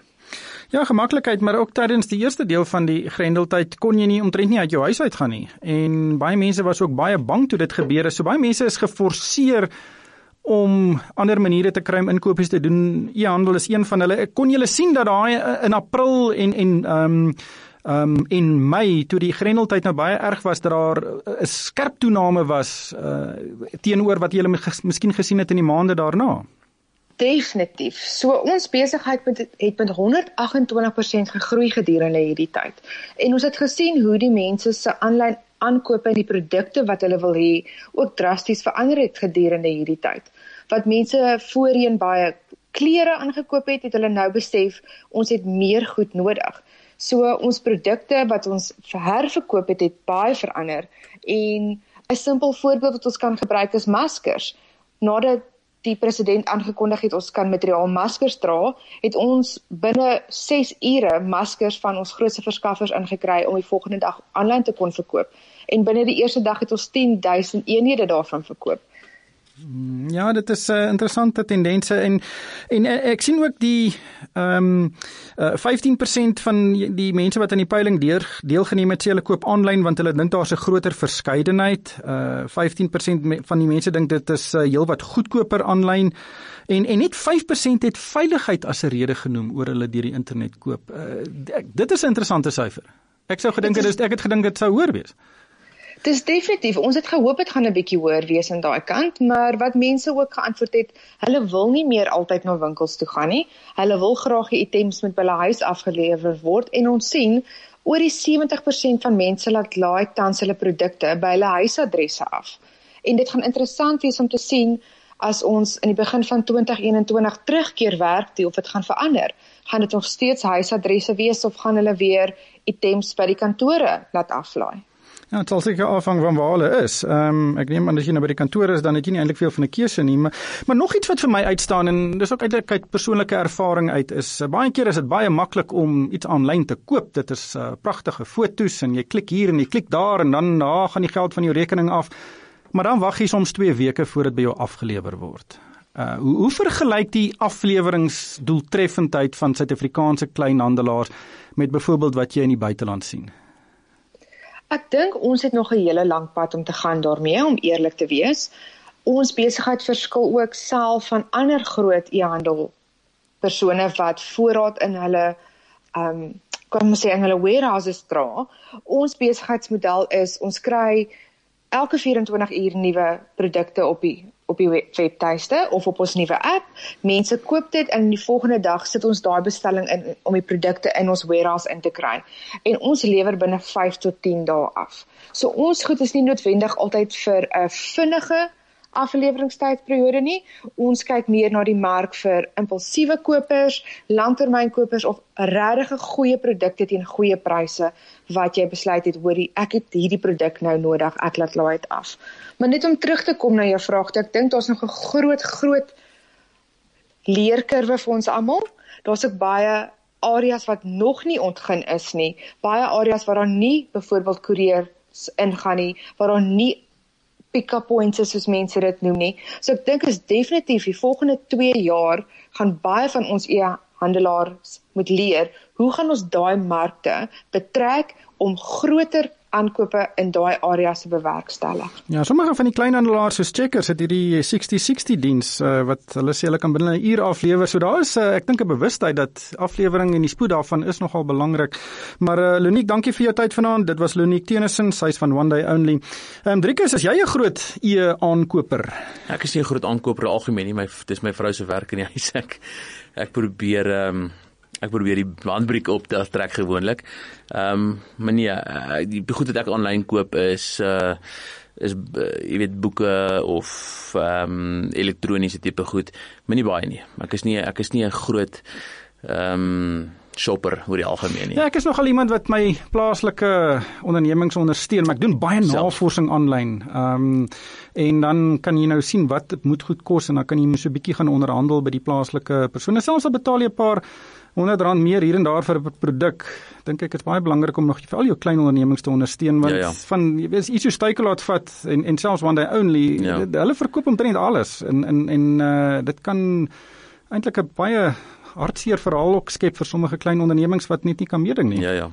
Ja, gemaklikheid, maar ook tydens die eerste deel van die Grendeltyd kon jy nie omtrent nie uit jou huis uit gaan nie. En baie mense was ook baie bang toe dit gebeur is. So baie mense is geforseer om ander maniere te kry om inkopies te doen. E-handel is een van hulle. Kon julle sien dat daai in April en en um, um, en Mei, toe die Grendeltyd nou baie erg was, dat daar 'n skerp toename was uh, teenoor wat julle miskien gesien het in die maande daarna? Definitief. So ons besigheid het met honderd agt en twintig persent gegroei gedurende hierdie tyd. En ons het gesien hoe die mense se aanlyn aankope en die produkte wat hulle wil hê ook drasties verander het gedurende hierdie tyd. Wat mense voorheen baie klere aangekoop het, het hulle nou besef ons het meer goed nodig. So ons produkte wat ons herverkoop het, het baie verander. En 'n simpel voorbeeld wat ons kan gebruik is maskers. Nadat die president aangekondig het ons kan materiaal maskers dra, het ons binne ses ure maskers van ons grootste verskaffers ingekry om die volgende dag aanlyn te kon verkoop. En binne die eerste dag het ons tien duisend eenhede daarvan verkoop. Ja, dit is 'n uh, interessante tendense en en ek sien ook die ehm um, uh, vyftien persent van die mense wat aan die peiling deel, deelgeneem het, sê hulle koop aanlyn want hulle dink daar's 'n groter verskeidenheid. Uh vyftien persent van die mense dink dit is uh, heelwat goedkoper aanlyn en en net vyf persent het veiligheid as 'n rede genoem oor hulle deur die internet koop. Uh, dit is 'n interessante syfer. Ek sou gedink het ek het gedink dit sou hoër wees. Dis definitief, ons het gehoop het gaan 'n bietjie hoër wees aan daai kant, maar wat mense ook geantwoord het, hulle wil nie meer altyd na winkels toe gaan nie. Hulle wil graag die items met by hulle huis afgelewer word en ons sien oor die sewentig persent van mense laat laai tans hulle produkte by hulle huisadresse af. En dit gaan interessant wees om te sien as ons in die begin van twintig eenentwintig terugkeer werk toe of dit gaan verander. Gaan dit nog steeds huisadresse wees of gaan hulle weer items by die kantore laat aflaai? Ja, het sal seker afhang van waar hulle is. Um, ek neem aan as jy nou by die kantoor is, dan het jy nie eintlik veel van 'n keuse nie, maar, maar nog iets wat vir my uitstaan, en dis ook eintlik uit persoonlike ervaring uit, is uh, baie keer is dit baie maklik om iets aanlyn te koop. Dit is uh, pragtige foto's, en jy klik hier en jy klik daar, en dan ah, gaan die geld van jou rekening af, maar dan wag jy soms twee weke voor dit by jou afgelewer word. Uh, hoe, hoe vergelyk die afleweringsdoeltreffendheid van Suid-Afrikaanse kleinhandelaars met byvoorbeeld wat jy in die buiteland sien? Ek dink ons het nog 'n hele lang pad om te gaan daarmee, om eerlik te wees. Ons besigheid verskil ook self van ander groot e-handel persone wat voorraad in hulle um, kan ons sê in hulle warehouses dra. Ons besigheidsmodel is, ons kry elke vyf-en-twintig uur nuwe produkte op die op die webtuiste of op ons nuwe app. Mense koop dit en die volgende dag sit ons daai bestelling in om die produkte in ons warehouse in te kry. En ons lewer binne vyf tot tien dae af. So ons goed is nie noodwendig altyd vir 'n vinnige afleweringstydperiode nie. Ons kyk meer na die mark vir impulsiewe kopers, langtermynkopers of regtig goeie produkte teen goeie pryse wat jy besluit het, hoor ek het hierdie produk nou nodig, ek laat laai dit af. Maar net om terug te kom na jou vraag, ek dink daar's nog 'n groot groot leerkurwe vir ons almal. Daar's ook baie areas wat nog nie ontgin is nie, baie areas waar daar nie byvoorbeeld koerier ingaan nie, waar daar nie pick-up points is, soos mense dit noem nie. So ek dink is definitief die volgende twee jaar gaan baie van ons e-handelaars moet leer, hoe gaan ons daai markte betrek om groter aankope in daai areas te bewerkstellig. Ja, sommige van die kleinhandelaars soos Checkers het hierdie sixty sixty diens uh, wat hulle sê hulle kan binne 'n uur aflewer. So daar is uh, ek dink 'n bewustheid dat aflewering en die spoed daarvan is nogal belangrik. Maar uh, Lonique, dankie vir jou tyd vanaand. Dit was Lonique Tennyson, sy is van One Day Only. Ehm um, Driekus, is jy 'n groot e-aankoper? Ek is nie 'n groot aankoper algemeen nie, my dis my vrou se werk in die huis. Ek ek probeer ehm um, Ek probeer die handbriek op te trek gewoonlik. Ehm um, maar nee, die goed wat ek aanlyn koop is uh is uh, jy weet boeke of ehm um, elektroniese tipe goed, maar nie baie nie. Ek is nie ek is nie 'n groot ehm um, shopper oor die algemeen nie. Ja, ek is nogal iemand wat my plaaslike ondernemings ondersteun, maar ek doen baie navorsing aanlyn. Ehm um, en dan kan jy nou sien wat dit moet goed kos en dan kan jy so 'n bietjie gaan onderhandel by die plaaslike persone. Selfs al betaal jy 'n paar honderd rand meer hier en daar vir 'n produk, dink ek is baie belangrik om nog vir al jou klein ondernemings te ondersteun, want ja, ja. van jy weet iets so Takealot vat en en selfs One Day Only, ja. hulle verkoop omtrent alles en en en uh, dit kan eintlik 'n baie hartseer verhaal ook skep vir sommige klein ondernemings wat net nie kan meeding nie. Ja ja.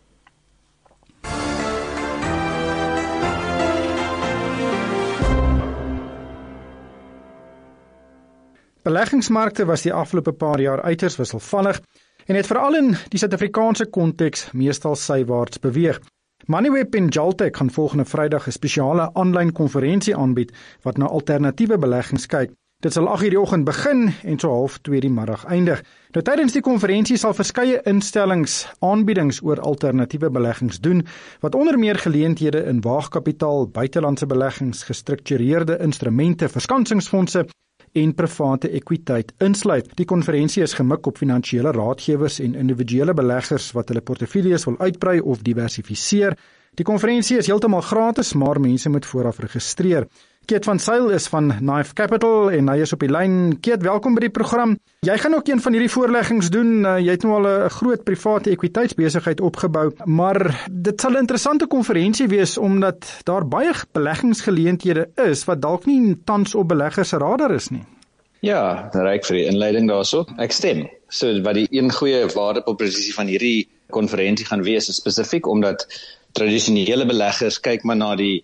Beleggingsmarkte was die afgelope paar jaar uiters wisselvallig en het veral in die Suid-Afrikaanse konteks meestal sywaarts beweeg. Moneyweb en Jaltec gaan volgende Vrydag 'n spesiale aanlyn konferensie aanbied wat na alternatiewe beleggings kyk. Dit sal agt uur die oggend begin en so half twee die middag eindig. Nou tydens die konferensie sal verskeie instellings aanbiedings oor alternatiewe beleggings doen, wat onder meer geleenthede in waagkapitaal, buitelandse beleggings, gestruktureerde instrumente, verskansingsfondse en private ekwiteit insluit. Die konferensie is gemik op finansiële raadgewers en individuele beleggers wat hulle portefeuilles wil uitbrei of diversifiseer. Die konferensie is heeltemal gratis, maar mense moet vooraf registreer. Keet van Sail is van Knife Capital en hy is op die lyn. Keet, welkom by die program. Jy gaan ook een van hierdie voorleggings doen. Uh, jy het nou al 'n groot private ekwiteitsbesigheid opgebou, maar dit sal 'n interessante konferensie wees omdat daar baie beleggingsgeleenthede is wat dalk nie tans op beleggers se radar is nie. Ja, ryk vir die inleiding daarso. Ek stem. So wat die een goeie waardeproposisie van hierdie konferensie gaan wees is spesifiek omdat tradisionele beleggers kyk maar na die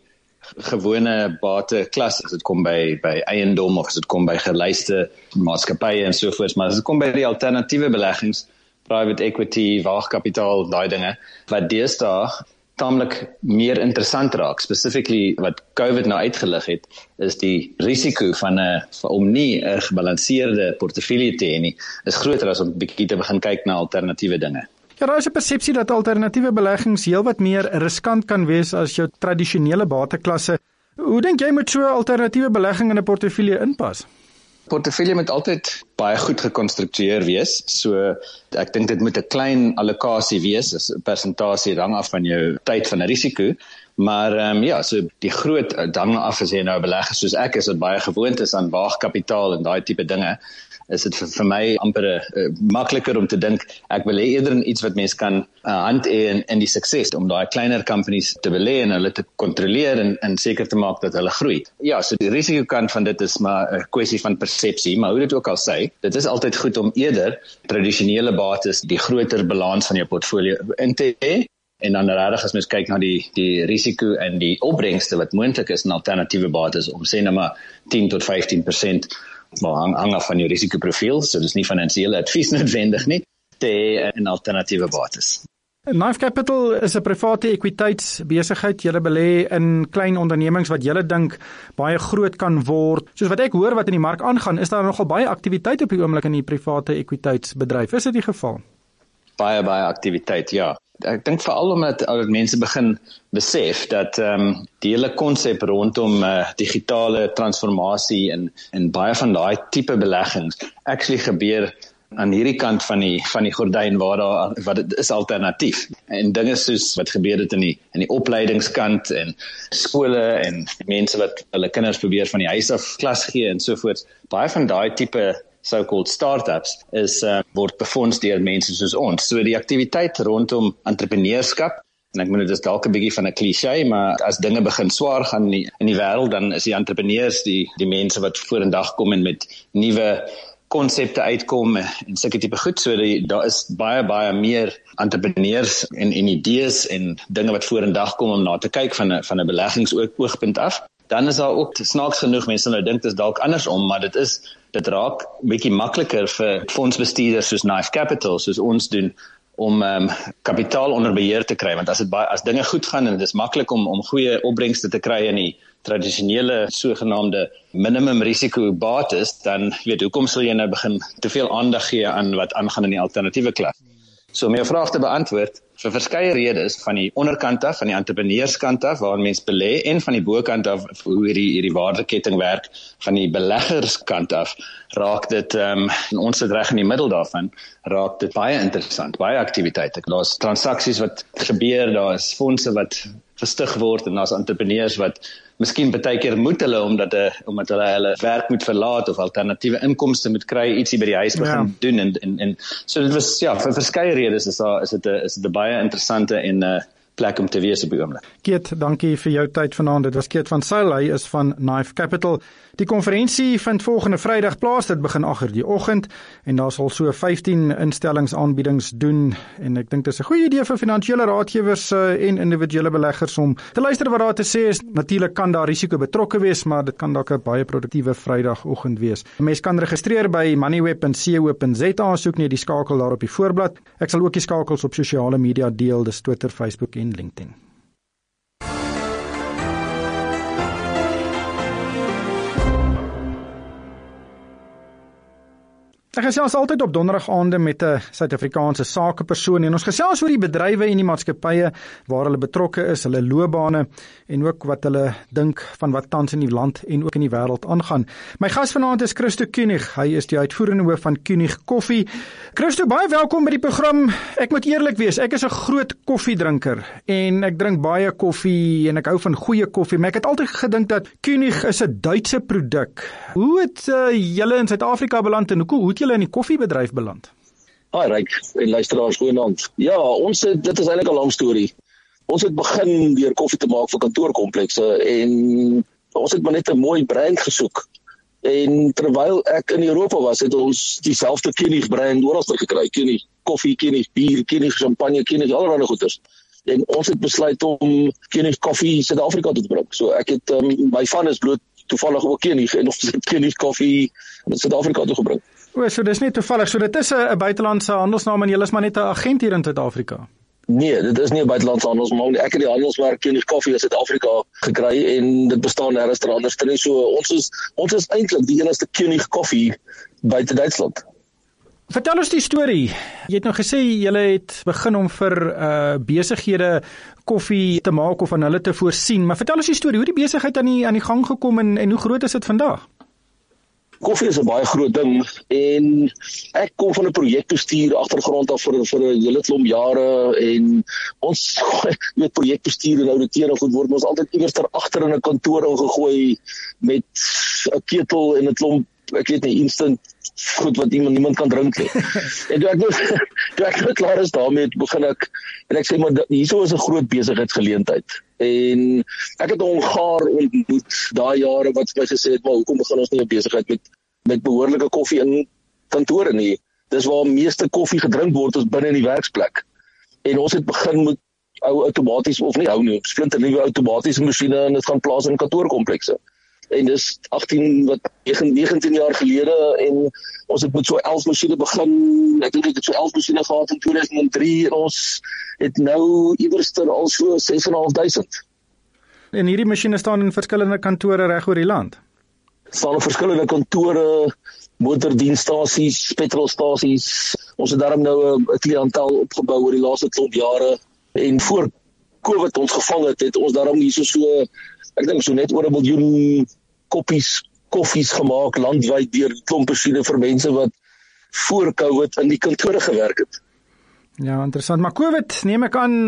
gewone bateklas, as dit kom by by eiendom of as dit kom by gelyste maatskappye en so voort, maar as dit kom by die alternatiewe beleggings, private equity, waagkapitaal, daai dinge, wat deesdae taamlik meer interessant raak, specifically wat COVID nou uitgelig het, is die risiko van 'n om nie 'n gebalanseerde portefeulje te hê nie, is groter as om bietjie te begin kyk na alternatiewe dinge. Ja, daar is 'n persepsie dat alternatiewe beleggings heelwat meer riskant kan wees as jou tradisionele bateklasse. Hoe dink jy moet so 'n alternatiewe belegging in 'n portefeulje inpas? Portefeulje moet altyd baie goed gekonstruktueer wees. So ek dink dit moet 'n klein allocasie wees, as 'n persentasie hang af van jou tyd van 'n risiko. Maar ehm um, ja, so die groot hang af as jy nou belegger soos ek is wat baie gewoond is aan waagkapitaal en daai tipe dinge, is dit vir, vir my amper uh, makliker om te dink ek wil hê eerder in iets wat mense kan uh, hand hê in, in die sukses om daai kleiner companies te belê en hulle te kontroleer en, en seker te maak dat hulle groei. Ja, so die risikokant van dit is maar 'n kwessie van persepsie, maar hoe dit ook al sê, dit is altyd goed om eerder tradisionele bates die groter balans van jou portfolio in te hê. En dan regtig as mens kyk na die die risiko en die opbrengste wat moontlik is in alternatiewe bates om sê nou maar ten tot vyftien persent maar hang, hang af van jou risikoprofiel, so dis nie finansiële advies noodwendig nie, te hê in alternatiewe bates. Knife Capital is 'n private ekwiteitsbesigheid. Julle belê in klein ondernemings wat julle dink baie groot kan word. Soos wat ek hoor wat in die mark aangaan, is daar nogal baie aktiwiteit op die oomblik in die private ekwiteitsbedryf. Is dit die geval? Baie baie aktiwiteit, ja. Ek dink veral omdat al mense begin besef dat ehm um, die hele konsep rondom uh, digitale transformasie en en baie van daai tipe beleggings actually gebeur aan hierdie kant van die van die gordyn waar daar wat dit is alternatief. En dinge soos wat gebeur het in die in die opleidingskant en skole en mense wat hulle kinders probeer van die huis af klas gee en so voort. Baie van daai tipe so-called startups is uh, word befonds deur mense soos ons. So die aktiwiteit rondom entrepreneurskap En ek meen dit is dalk 'n bietjie van 'n kliseë, maar as dinge begin swaar gaan in die, in die wêreld, dan is die entrepreneurs die die mense wat vorendag kom en met nuwe konsepte uitkom en sulke tipe goed. So die, daar is baie baie meer entrepreneurs en, en idees en dinge wat vorendag kom om na te kyk van 'n van 'n beleggingsoogpunt af. Dan is daar ook snaaks genoeg mense nou dink dit is dalk andersom, maar dit is dit raak 'n bietjie makliker vir fondsbestuurders soos Knife Capital, soos ons doen, om um, kapitaal onder beheer te kry, want as dit baie as dinge goed gaan en dit is maklik om om goeie opbrengste te kry in die tradisionele sogenaamde minimum risiko bates, dan weet hoekom sal jy nou begin te veel aandag gee aan wat aangaan in die alternatiewe klas. So om jou vraag te beantwoord, vir verskeie redes, van die onderkant af, van die entrepreneurskant af, waar mense belê, en van die bokant af, hoe hierdie, hierdie waardeketting werk, van die beleggerskant af, raak dit, um, en ons sit reg in die middel daarvan, raak dit baie interessant, baie aktiwiteite. Daar's transaksies wat gebeur, daar is fondse wat gestig word, en daar's entrepreneurs wat miskien baie keer moet hulle, omdat, uh, omdat hulle hulle werk moet verlaat, of alternatiewe inkomste moet kry, ietsie by die huis begin ja. doen, en, en, en so dit was, ja, vir verskeie redes is, daar, is dit 'n is dit 'n baie interessante en uh, plek om te wees op die oomblik. Keet, dankie vir jou tyd vanaand. Dit was Keet van Sail, hy is van Knife Capital. Die konferensie vind volgende Vrydag plaas, dit begin agt uur die oggend, en daar sal so vyftien instellingsaanbiedings doen, en ek dink dit is 'n goeie idee vir finansiële raadgewers uh, en individuele beleggers om te luister wat daar te sê is. Natuurlik kan daar risiko betrokke wees, maar dit kan dalk 'n baie produktiewe Vrydagoggend wees. 'n Mens kan registreer by moneyweb punt co punt za, soek net die skakel daar op die voorblad. Ek sal ook die skakels op sosiale media deel, dis Twitter, Facebook en LinkedIn. Ek gesels altyd op donderdagaande met 'n Suid-Afrikaanse sakepersoon en ons gesels oor die bedrywe en die maatskappye waar hulle betrokke is, hulle loopbane en ook wat hulle dink van wat tans in die land en ook in die wêreld aangaan. My gas vanaand is Christo Koenig. Hy is die uitvoerende hoof van Koenig Koffie. Christo, baie welkom by die program. Ek moet eerlik wees, ek is 'n groot koffiedrinker en ek drink baie koffie en ek hou van goeie koffie, maar ek het altyd gedink dat Koenig is 'n Duitse produk. Hoe het uh, julle in Suid-Afrika beland en hoe het julle in die koffiebedryf beland? Hi Ryk, en luisteraars, goeienaand. Ja, ons het, dit is eintlik 'n lang storie. Ons het begin deur koffie te maak vir kantoorkomplekse en ons het maar net 'n mooi brand gesoek. En terwyl ek in Europa was, het ons dieselfde Koenig brand oral gekry. Koenig koffie, Koenig bier, Koenig champagne, Koenig allerlei goeders. En ons het besluit om Koenig koffie Suid-Afrika te bring. So ek het um, my van is bloot toevallig ook Koenig en ons het Koenig koffie in Suid-Afrika toe gebring. O, so dis nie toevallig, so dit is 'n buitelandse handelsnaam en jy is maar net 'n agent hier in Suid-Afrika. Nee, dit is nie 'n buitelandse handelsnaam nie. Ek het die handelsmerk Koenig Koffie in Suid-Afrika gekry en dit bestaan nêrens ter anders nie. So ons is ons is eintlik die enigste Koenig Koffie buite Duitsland. Vertel ons die storie. Jy het nou gesê jy het begin om vir uh, besighede koffie te maak of aan hulle te voorsien, maar vertel ons die storie, hoe die besigheid aan die aan die gang gekom en en hoe groot is dit vandag? Koffie is 'n baie groot ding en ek kom van 'n projekbestuur agtergrond af vir vir 'n hele klomp jare en ons met projekbestuur en auditering goed word ons altyd iewers ter agter in 'n kantoor ingegooi met 'n ketel en 'n klomp, ek weet nie, instant goed wat iemand niemand kan drink nie. En toe ek nou toe ek nou klaar is daarmee, begin ek en ek sê maar hierso is 'n groot besigheidsgeleentheid. En ek het 'n Hongaar ontmoet daai jare wat vir my gesê het, maar hoekom begin ons nie 'n besigheid met met behoorlike koffie in kantore nie? Dis waar meeste koffie gedrink word, is binne in die werksplek. En ons het begin met ou outomaties of nie ou nie, splinter nuwe outomatiese masjiene en dit gaan plaas in kantoorkomplekse. En dis agttien wat negentien jaar gelede en ons het met so elf masjiene begin. Ek dink ek het so elf masjiene gehad in twee duisend drie en ons het nou iewerster al so ses en 'n half duisend. En hierdie masjiene staan in verskillende kantore reg oor die land. Staan in verskillende kantore, motordienststasies, petrolstasies. Ons het daarom nou 'n kliëntel opgebou oor die laaste klomp jare en voor COVID ons gevang het, het ons daarom hierso so ek dink so net oor 'n miljoen koppies koffies gemaak landwyd deur klomp masjiene vir mense wat voor COVID in die kantore gewerk het. Ja, interessant. Maar COVID, neem ek aan,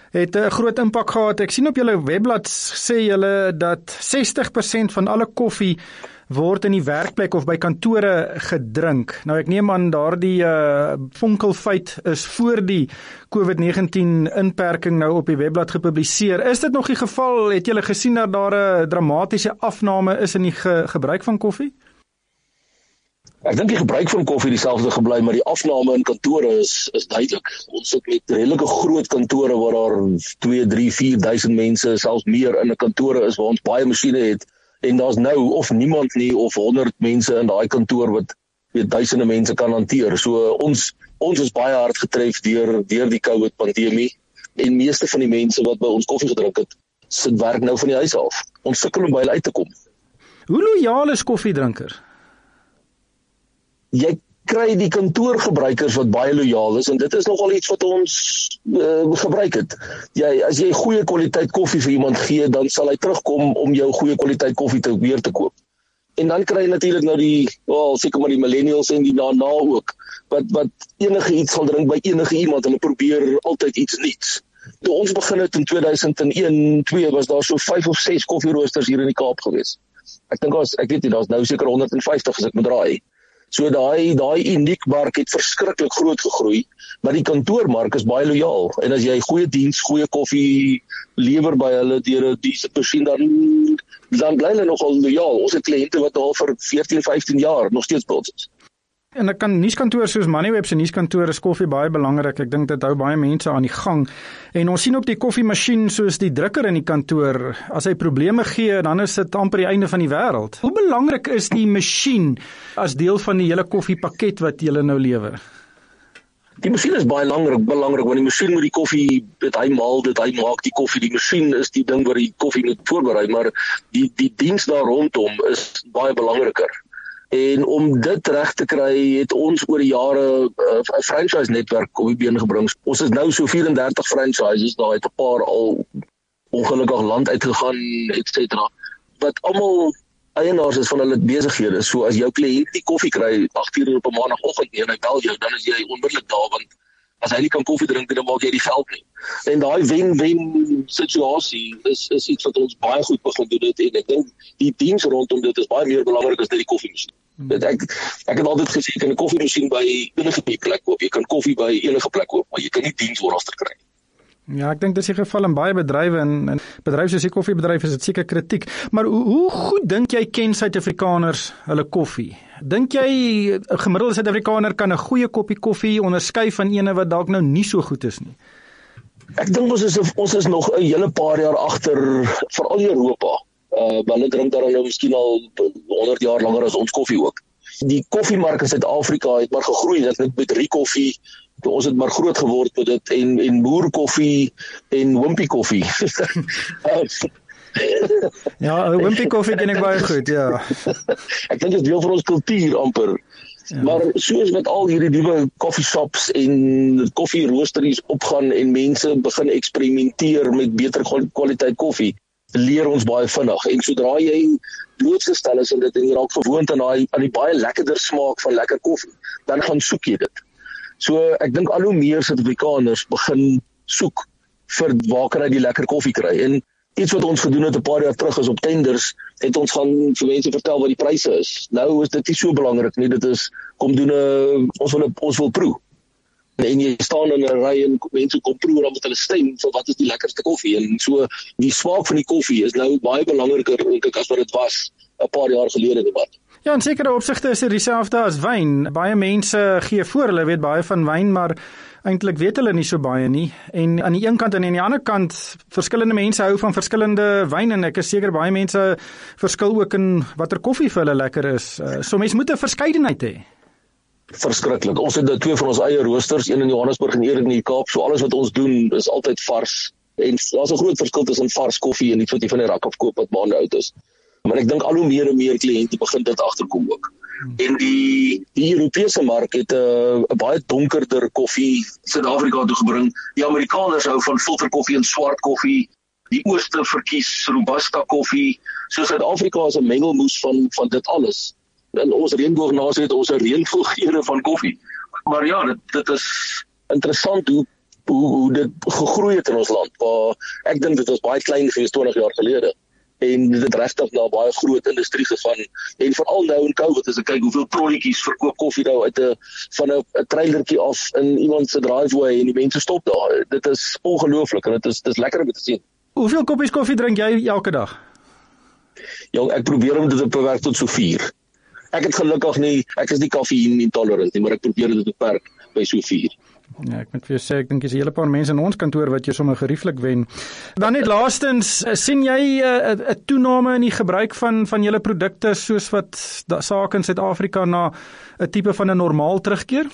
het 'n groot impak gehad. Ek sien op julle webblad sê julle dat sestig persent van alle koffie word in die werkplek of by kantore gedrink. Nou ek neem aan daardie uh, vonkelfeit is voor die COVID negentien inperking nou op die webblad gepubliseer. Is dit nog die geval? Het julle gesien dat daar 'n dramatiese afname is in die ge gebruik van koffie? Ek dink die gebruik van koffie dieselfde gebly, maar die afname in kantore is is duidelik. Ons sit met redelike groot kantore waar daar twee, drie, vier duisend mense, selfs meer in 'n kantore is waar ons baie masjiene het. En daar's nou of niemand nie of honderd mense in daai kantoor wat weet duisende mense kan hanteer. So ons ons is baie hard getref deur deur die COVID pandemie en meeste van die mense wat by ons koffie gedrink het, sit werk nou van die huis af. Ons sukkel om by hulle uit te kom. Hoe lojaal is koffiedrinker? Jy kry die kantoorgebruikers wat baie lojaal is en dit is nogal iets wat ons uh, gebruik het. Jy as jy goeie kwaliteit koffie vir iemand gee, dan sal hy terugkom om jou goeie kwaliteit koffie te weer te koop. En dan kry jy natuurlik nou die wel seker maar die millennials en die daarna ook wat wat enige iets sal drink by enige iemand. Hulle probeer altyd iets nuuts. Toe ons begin het in twee duisend een, twee was daar so vyf of ses koffieroosters hier in die Kaap gewees. Ek dink as ek weet nie, daar's nou seker honderd en vyftig as ek moet raai. So daai daai uniek mark het verskriklik groot gegroei, maar die kantoormark is baie lojaal. En as jy goeie diens, goeie koffie lewer by hulle deur 'n decent masjien, dan dan bly hulle nogal lojaal. Ons het kliënte wat al vir veertien, vyftien jaar nog steeds by ons is. En 'n kan nuuskantoor soos Moneyweb se nuuskantoor is koffie baie belangrik. Ek dink dit hou baie mense aan die gang. En ons sien ook die koffiemasjien soos die drukker in die kantoor. As hy probleme gee, dan is dit amper die einde van die wêreld. Hoe belangrik is die masjien as deel van die hele koffiepakket wat julle nou lewer? Die masjien is baie belangrik, belangrik want die masjien moet die koffie, dit hy maal dit, hy maak die koffie. Die masjien is die ding wat die koffie moet voorberei, maar die die diens daar rondom is baie belangriker. En om dit reg te kry, het ons oor die jare 'n uh, franchise netwerk op die been gebring. Ons is nou so vyf en dertig franchises, daar het 'n paar al ongelukkig land uitgegaan, et cetera. Wat almal eienaars is van hulle besighede. So as jou kliënt die koffie kry agt uur op 'n maandagooggend en hy bel jou, dan is jy onmiddellik daar, want as hy nie kan koffie drink, dan maak jy die geld nie. En daai wen-wen situasie is is iets wat ons baie goed begin doen het, en ek dink die diens rondom dit is baie meer belangrik as net die koffiemasjien. Hmm. Ek ek het altyd gesê jy kan 'n koffiemasjien by enige plek koop, jy kan koffie by enige plek koop, maar jy kan nie diens ooralster kry. Ja, ek dink dis die geval in baie bedrywe en, en bedrywe soos die koffiebedryf is dit seker kritiek. Maar hoe, hoe goed dink jy ken Suid-Afrikaners hulle koffie? Dink jy 'n gemiddelde Suid-Afrikaner kan 'n goeie koppie koffie onderskei van ene wat dalk nou nie so goed is nie? Ek dink ons is ons is nog 'n hele paar jaar agter, veral in Europa. Uh, hulle drink daar nou miskien al honderd jaar langer as ons koffie ook. Die koffiemark in Suid-Afrika het maar gegroei, dit net met Rikoffie. Ons het maar groot geword met dit en en boerkoffie en wimpy koffie. Ja, wimpy koffie ken ek baie goed, ja. Ek dink dit is deel van ons kultuur amper. Ja. Maar soos met al hierdie nuwe coffeeshops en koffieroosteries opgaan en mense begin eksperimenteer met beter kwaliteit koffie, leer ons baie vinnig. En sodra jy blootgestel is en dit en jy raak gewoond aan daai aan die baie lekkerder smaak van lekker koffie, dan gaan soek jy dit. So ek dink al hoe meer Suid-Afrikaners begin soek vir waar kan hy die lekker koffie kry. En iets wat ons gedoen het 'n paar jaar terug is op tenders, het ons gaan vir mense vertel wat die pryse is. Nou is dit nie so belangrik nie, dit is kom doen 'n ons wil ons wil proe. En jy staan in 'n ry en mense kom proe dan met hulle stem vir wat is die lekkerste koffie. En so die smaak van die koffie is nou baie belangriker dink ek as wat dit was 'n paar jaar gelede in die mark. Ja, in sekere opsigte is dit dieselfde as wyn. Baie mense gee voor, hulle weet baie van wyn, maar eintlik weet hulle nie so baie nie. En aan die een kant en aan die ander kant, verskillende mense hou van verskillende wyn en ek is seker baie mense verskil ook in watter koffie vir hulle lekker is. So mense moet 'n verskeidenheid hê. Verskriklik. Ons het twee van ons eie roosters, een in Johannesburg en een in die Kaap. So alles wat ons doen is altyd vars. En daar's 'n groot verskil tussen vars koffie en iets wat jy van die rak af koop wat maande oud is. Maar ek dink al hoe meer en meer kliënte begin dit agterkom ook. En die die Europese mark het 'n uh, baie donkerder koffie Suid-Afrika toe gebring. Die Amerikaners hou van filterkoffie en swart koffie. Die ooste verkies robusta koffie. So Suid-Afrika is 'n mengelmoes van van dit alles. In ons reënboognasie het ons 'n reënvoelgeure van koffie. Maar ja, dit dit is interessant hoe hoe, hoe dit gegroei het in ons land. Waar ek dink dit was baie klein gewees twintig jaar gelede. En dit het regtig na baie groot industrie gegaan. En veral nou in COVID, as ek kyk hoeveel trolletjies verkoop koffie nou uit 'n van 'n trailertjie af in iemand se driveway en die mense stop daar. Dit is ongelooflik en dit is dis lekker om te sien. Hoeveel koppies koffie drink jy elke dag? Jong, ek probeer om dit te beperk tot so vier. Ek het gelukkig nie, ek is nie koffie intolerant nie, maar ek probeer dit beperk by so vier. Ja, ek moet vir jou sê, ek dink dis 'n hele paar mense in ons kantoor wat jy sommer gerieflik wen. Dan net laastens, sien jy 'n uh, toename in die gebruik van van julle produkte soos wat sake in Suid-Afrika na 'n tipe van 'n normaal terugkeer?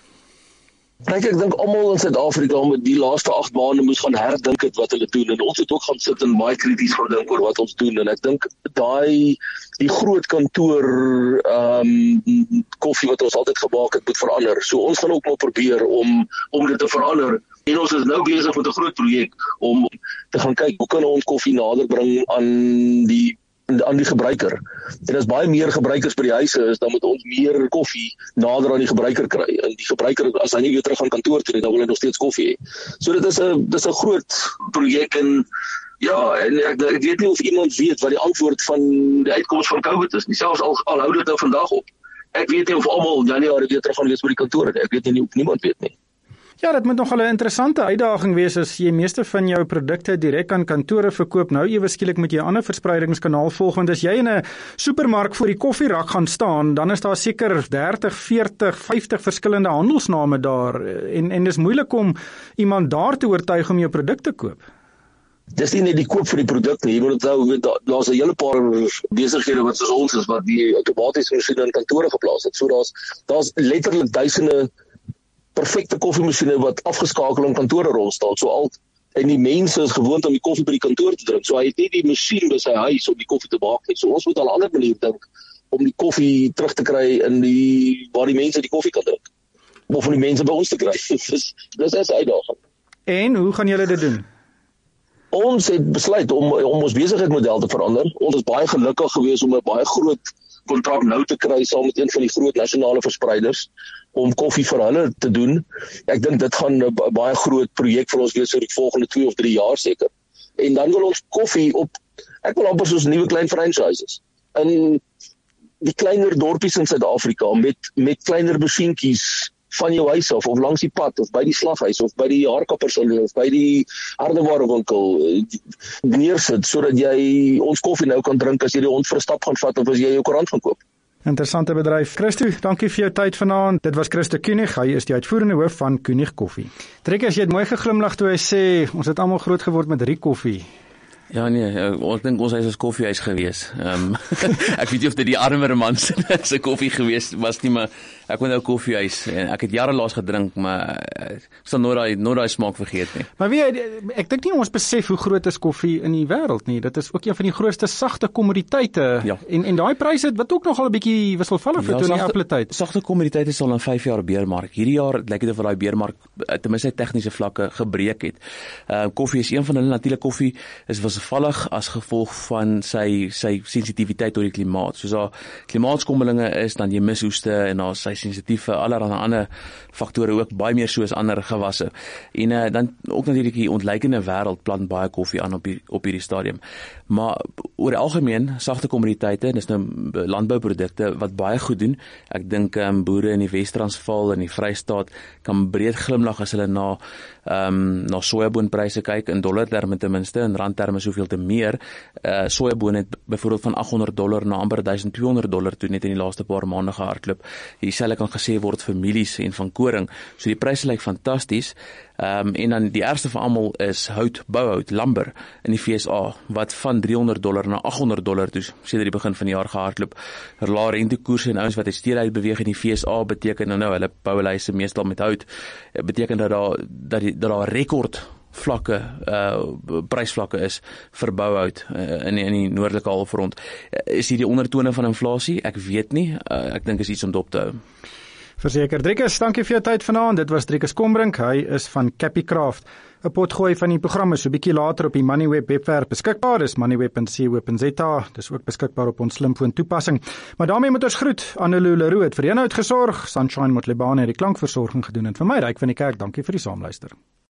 Kyk, ek dink almal in Suid-Afrika met die laaste agt maande moes gaan herdink het wat hulle doen en ons het ook gaan sit en baie krities gaan dink oor wat ons doen en ek dink daai die groot kantoor ehm um, koffie wat ons altyd gemaak het moet verander. So ons gaan ook maar probeer om om dit te verander. En ons is nou besig met 'n groot projek om te gaan kyk hoe kan ons koffie nader bring aan die aan die gebruiker. En as baie meer gebruikers by die huise is, dan moet ons meer koffie nader aan die gebruiker kry. En die gebruiker, as hy nie weer terug gaan kantoor toe nie, dan wil hy nog steeds koffie hê. So dit is 'n dis 'n groot projek en ja, en ek, ek weet nie of iemand weet wat die antwoord van die uitkoms van COVID is nie. Selfs al, al hou dit nou vandag op. Ek weet nie of almal Januarie weer terug gaan wees by die kantore nie. Ek weet nie of niemand weet nie. Ja, dit moet nogal 'n interessante uitdaging wees as jy meeste van jou produkte direk aan kantore verkoop. Nou ewe skielik moet jy 'n ander verspreidingskanaal volg, want as jy in 'n supermark voor die koffierak gaan staan, dan is daar seker dertig, veertig, vyftig verskillende handelsname daar en en dis moeilik om iemand daar te oortuig om jou produk te koop. Dis nie net die koop vir die produk nie, jy moet onthou daar's 'n hele paar besighede wat soos ons is wat die outomatiese masjiene in kantore geplaas het. So daar's daar's letterlik duisende perfekte koffiemasjiene wat afgeskakel in kantore rond staan. So al en die mense is gewoond om die koffie by die kantoor te drink. So hy het nie die masjien by sy huis om die koffie te maak nie. So ons moet aan 'n ander manier dink om die koffie terug te kry in die waar die mense die koffie kan drink. Of om die mense by ons te kry. dis dis is 'n uitdaging. En hoe gaan julle dit doen? Ons het besluit om om ons besigheidsmodel te verander. Ons is baie gelukkig geweest om 'n baie groot kontrak nou te kry saam met een van die groot nasionale verspreiders om koffie vir hulle te doen. Ek dink dit gaan 'n baie groot projek vir ons wees oor die volgende twee of drie jaar seker. En dan wil ons koffie op, ek wil amper soos nuwe klein franchises in die kleiner dorpies in Suid-Afrika met met kleiner masjienkies van jou huis af of langs die pad of by die slaghuis of by die haarkappersaloon of by die hardewarewinkel neersit sodat jy ons koffie nou kan drink as jy die hond vir 'n stap gaan vat of as jy jou koerant gaan koop. Interessante bedryf. Christo, dankie vir jou tyd vanaand. Dit was Christo Kunig, hy is die uitvoerende hoof van Kunig Koffie. Trekker, jy het mooi geglimlag toe hy sê ons het almal groot geword met drie koffie. Ja nee, ek dink ons huis was koffiehuis gewees. Ehm um, ek weet nie of dit die armer man se koffie gewees was nie, maar ek onthou koffiehuis en ek het jare laas gedrink, maar ek sal nooit daai nooit daai smaak vergeet nie. Maar weet jy, ek dink nie ons besef hoe groot is koffie in die wêreld nie. Dit is ook een van die grootste sagte kommoditeite. Ja. En en daai pryse wat ook nogal 'n bietjie wisselvallig vir ja, toe in die appeltyd. Sagte kommoditeite is al in vyf jaar beermark. Hierdie jaar lyk dit of daai beermark ten minste tegniese vlakke gebreek het. Uh koffie is een van hulle. Natuurlik koffie is wisselvallig as gevolg van sy sy sensitiwiteit tot die klimaat. Soos daar klimaatskommelinge is, dan jy mis oeste en daar sy sensitief vir allerlei ander faktore ook baie meer soos ander gewasse. En uh, dan ook natuurlik die ontleikende wêreld plant baie koffie aan op die, op hierdie stadium. Maar oor die algemeen sagte kommoditeite, dis nou landbouprodukte wat baie goed doen. Ek dink um, boere in die Wes-Transvaal en die Vrystaat kan breed glimlag as hulle na ehm um, na sojaboonpryse kyk in dollarterme ten minste, in randterme soveel te meer. Uh, sojaboon het byvoorbeeld van agt honderd dollar na amper duisend twee honderd dollar toe net in die laaste paar maande gehardloop. Dieselfde kan gesê word vir mielies en van koring. So die pryse lyk fantasties. Ehm um, en dan die ergste van almal is hout, bouhout, lumber in die V S A wat van drie honderd dollar na agt honderd dollar toe sedert die begin van die jaar gehardloop. Lae rentekoerse en ouens wat uit stede uit beweeg in die V S A beteken nou nou hulle bou hulle huise meestal met hout. Beteken dat daar dat die dat daar rekord vlakke uh prysvlakke is vir bouhout uh, in die, in die noordelike halfrond. Uh, is hier die ondertone van inflasie? Ek weet nie. Uh, ek dink is iets om dop te hou. Verseker, Driekus, dankie vir jou tyd vanaand. Dit was Driekus Kombrink, hy is van Capicraft. 'n Potgooi van die programme so bietjie later op die Moneyweb webwerf beskikbaar. Dis moneyweb punt co punt za. Dis ook beskikbaar op ons slimfoon toepassing. Maar daarmee moet ons groet. Annelou Leroux het vir inhoud gesorg. Sunshine Motlebane het die klankversorging gedoen en vir my Ryk van die Kerk. Dankie vir die saamluister.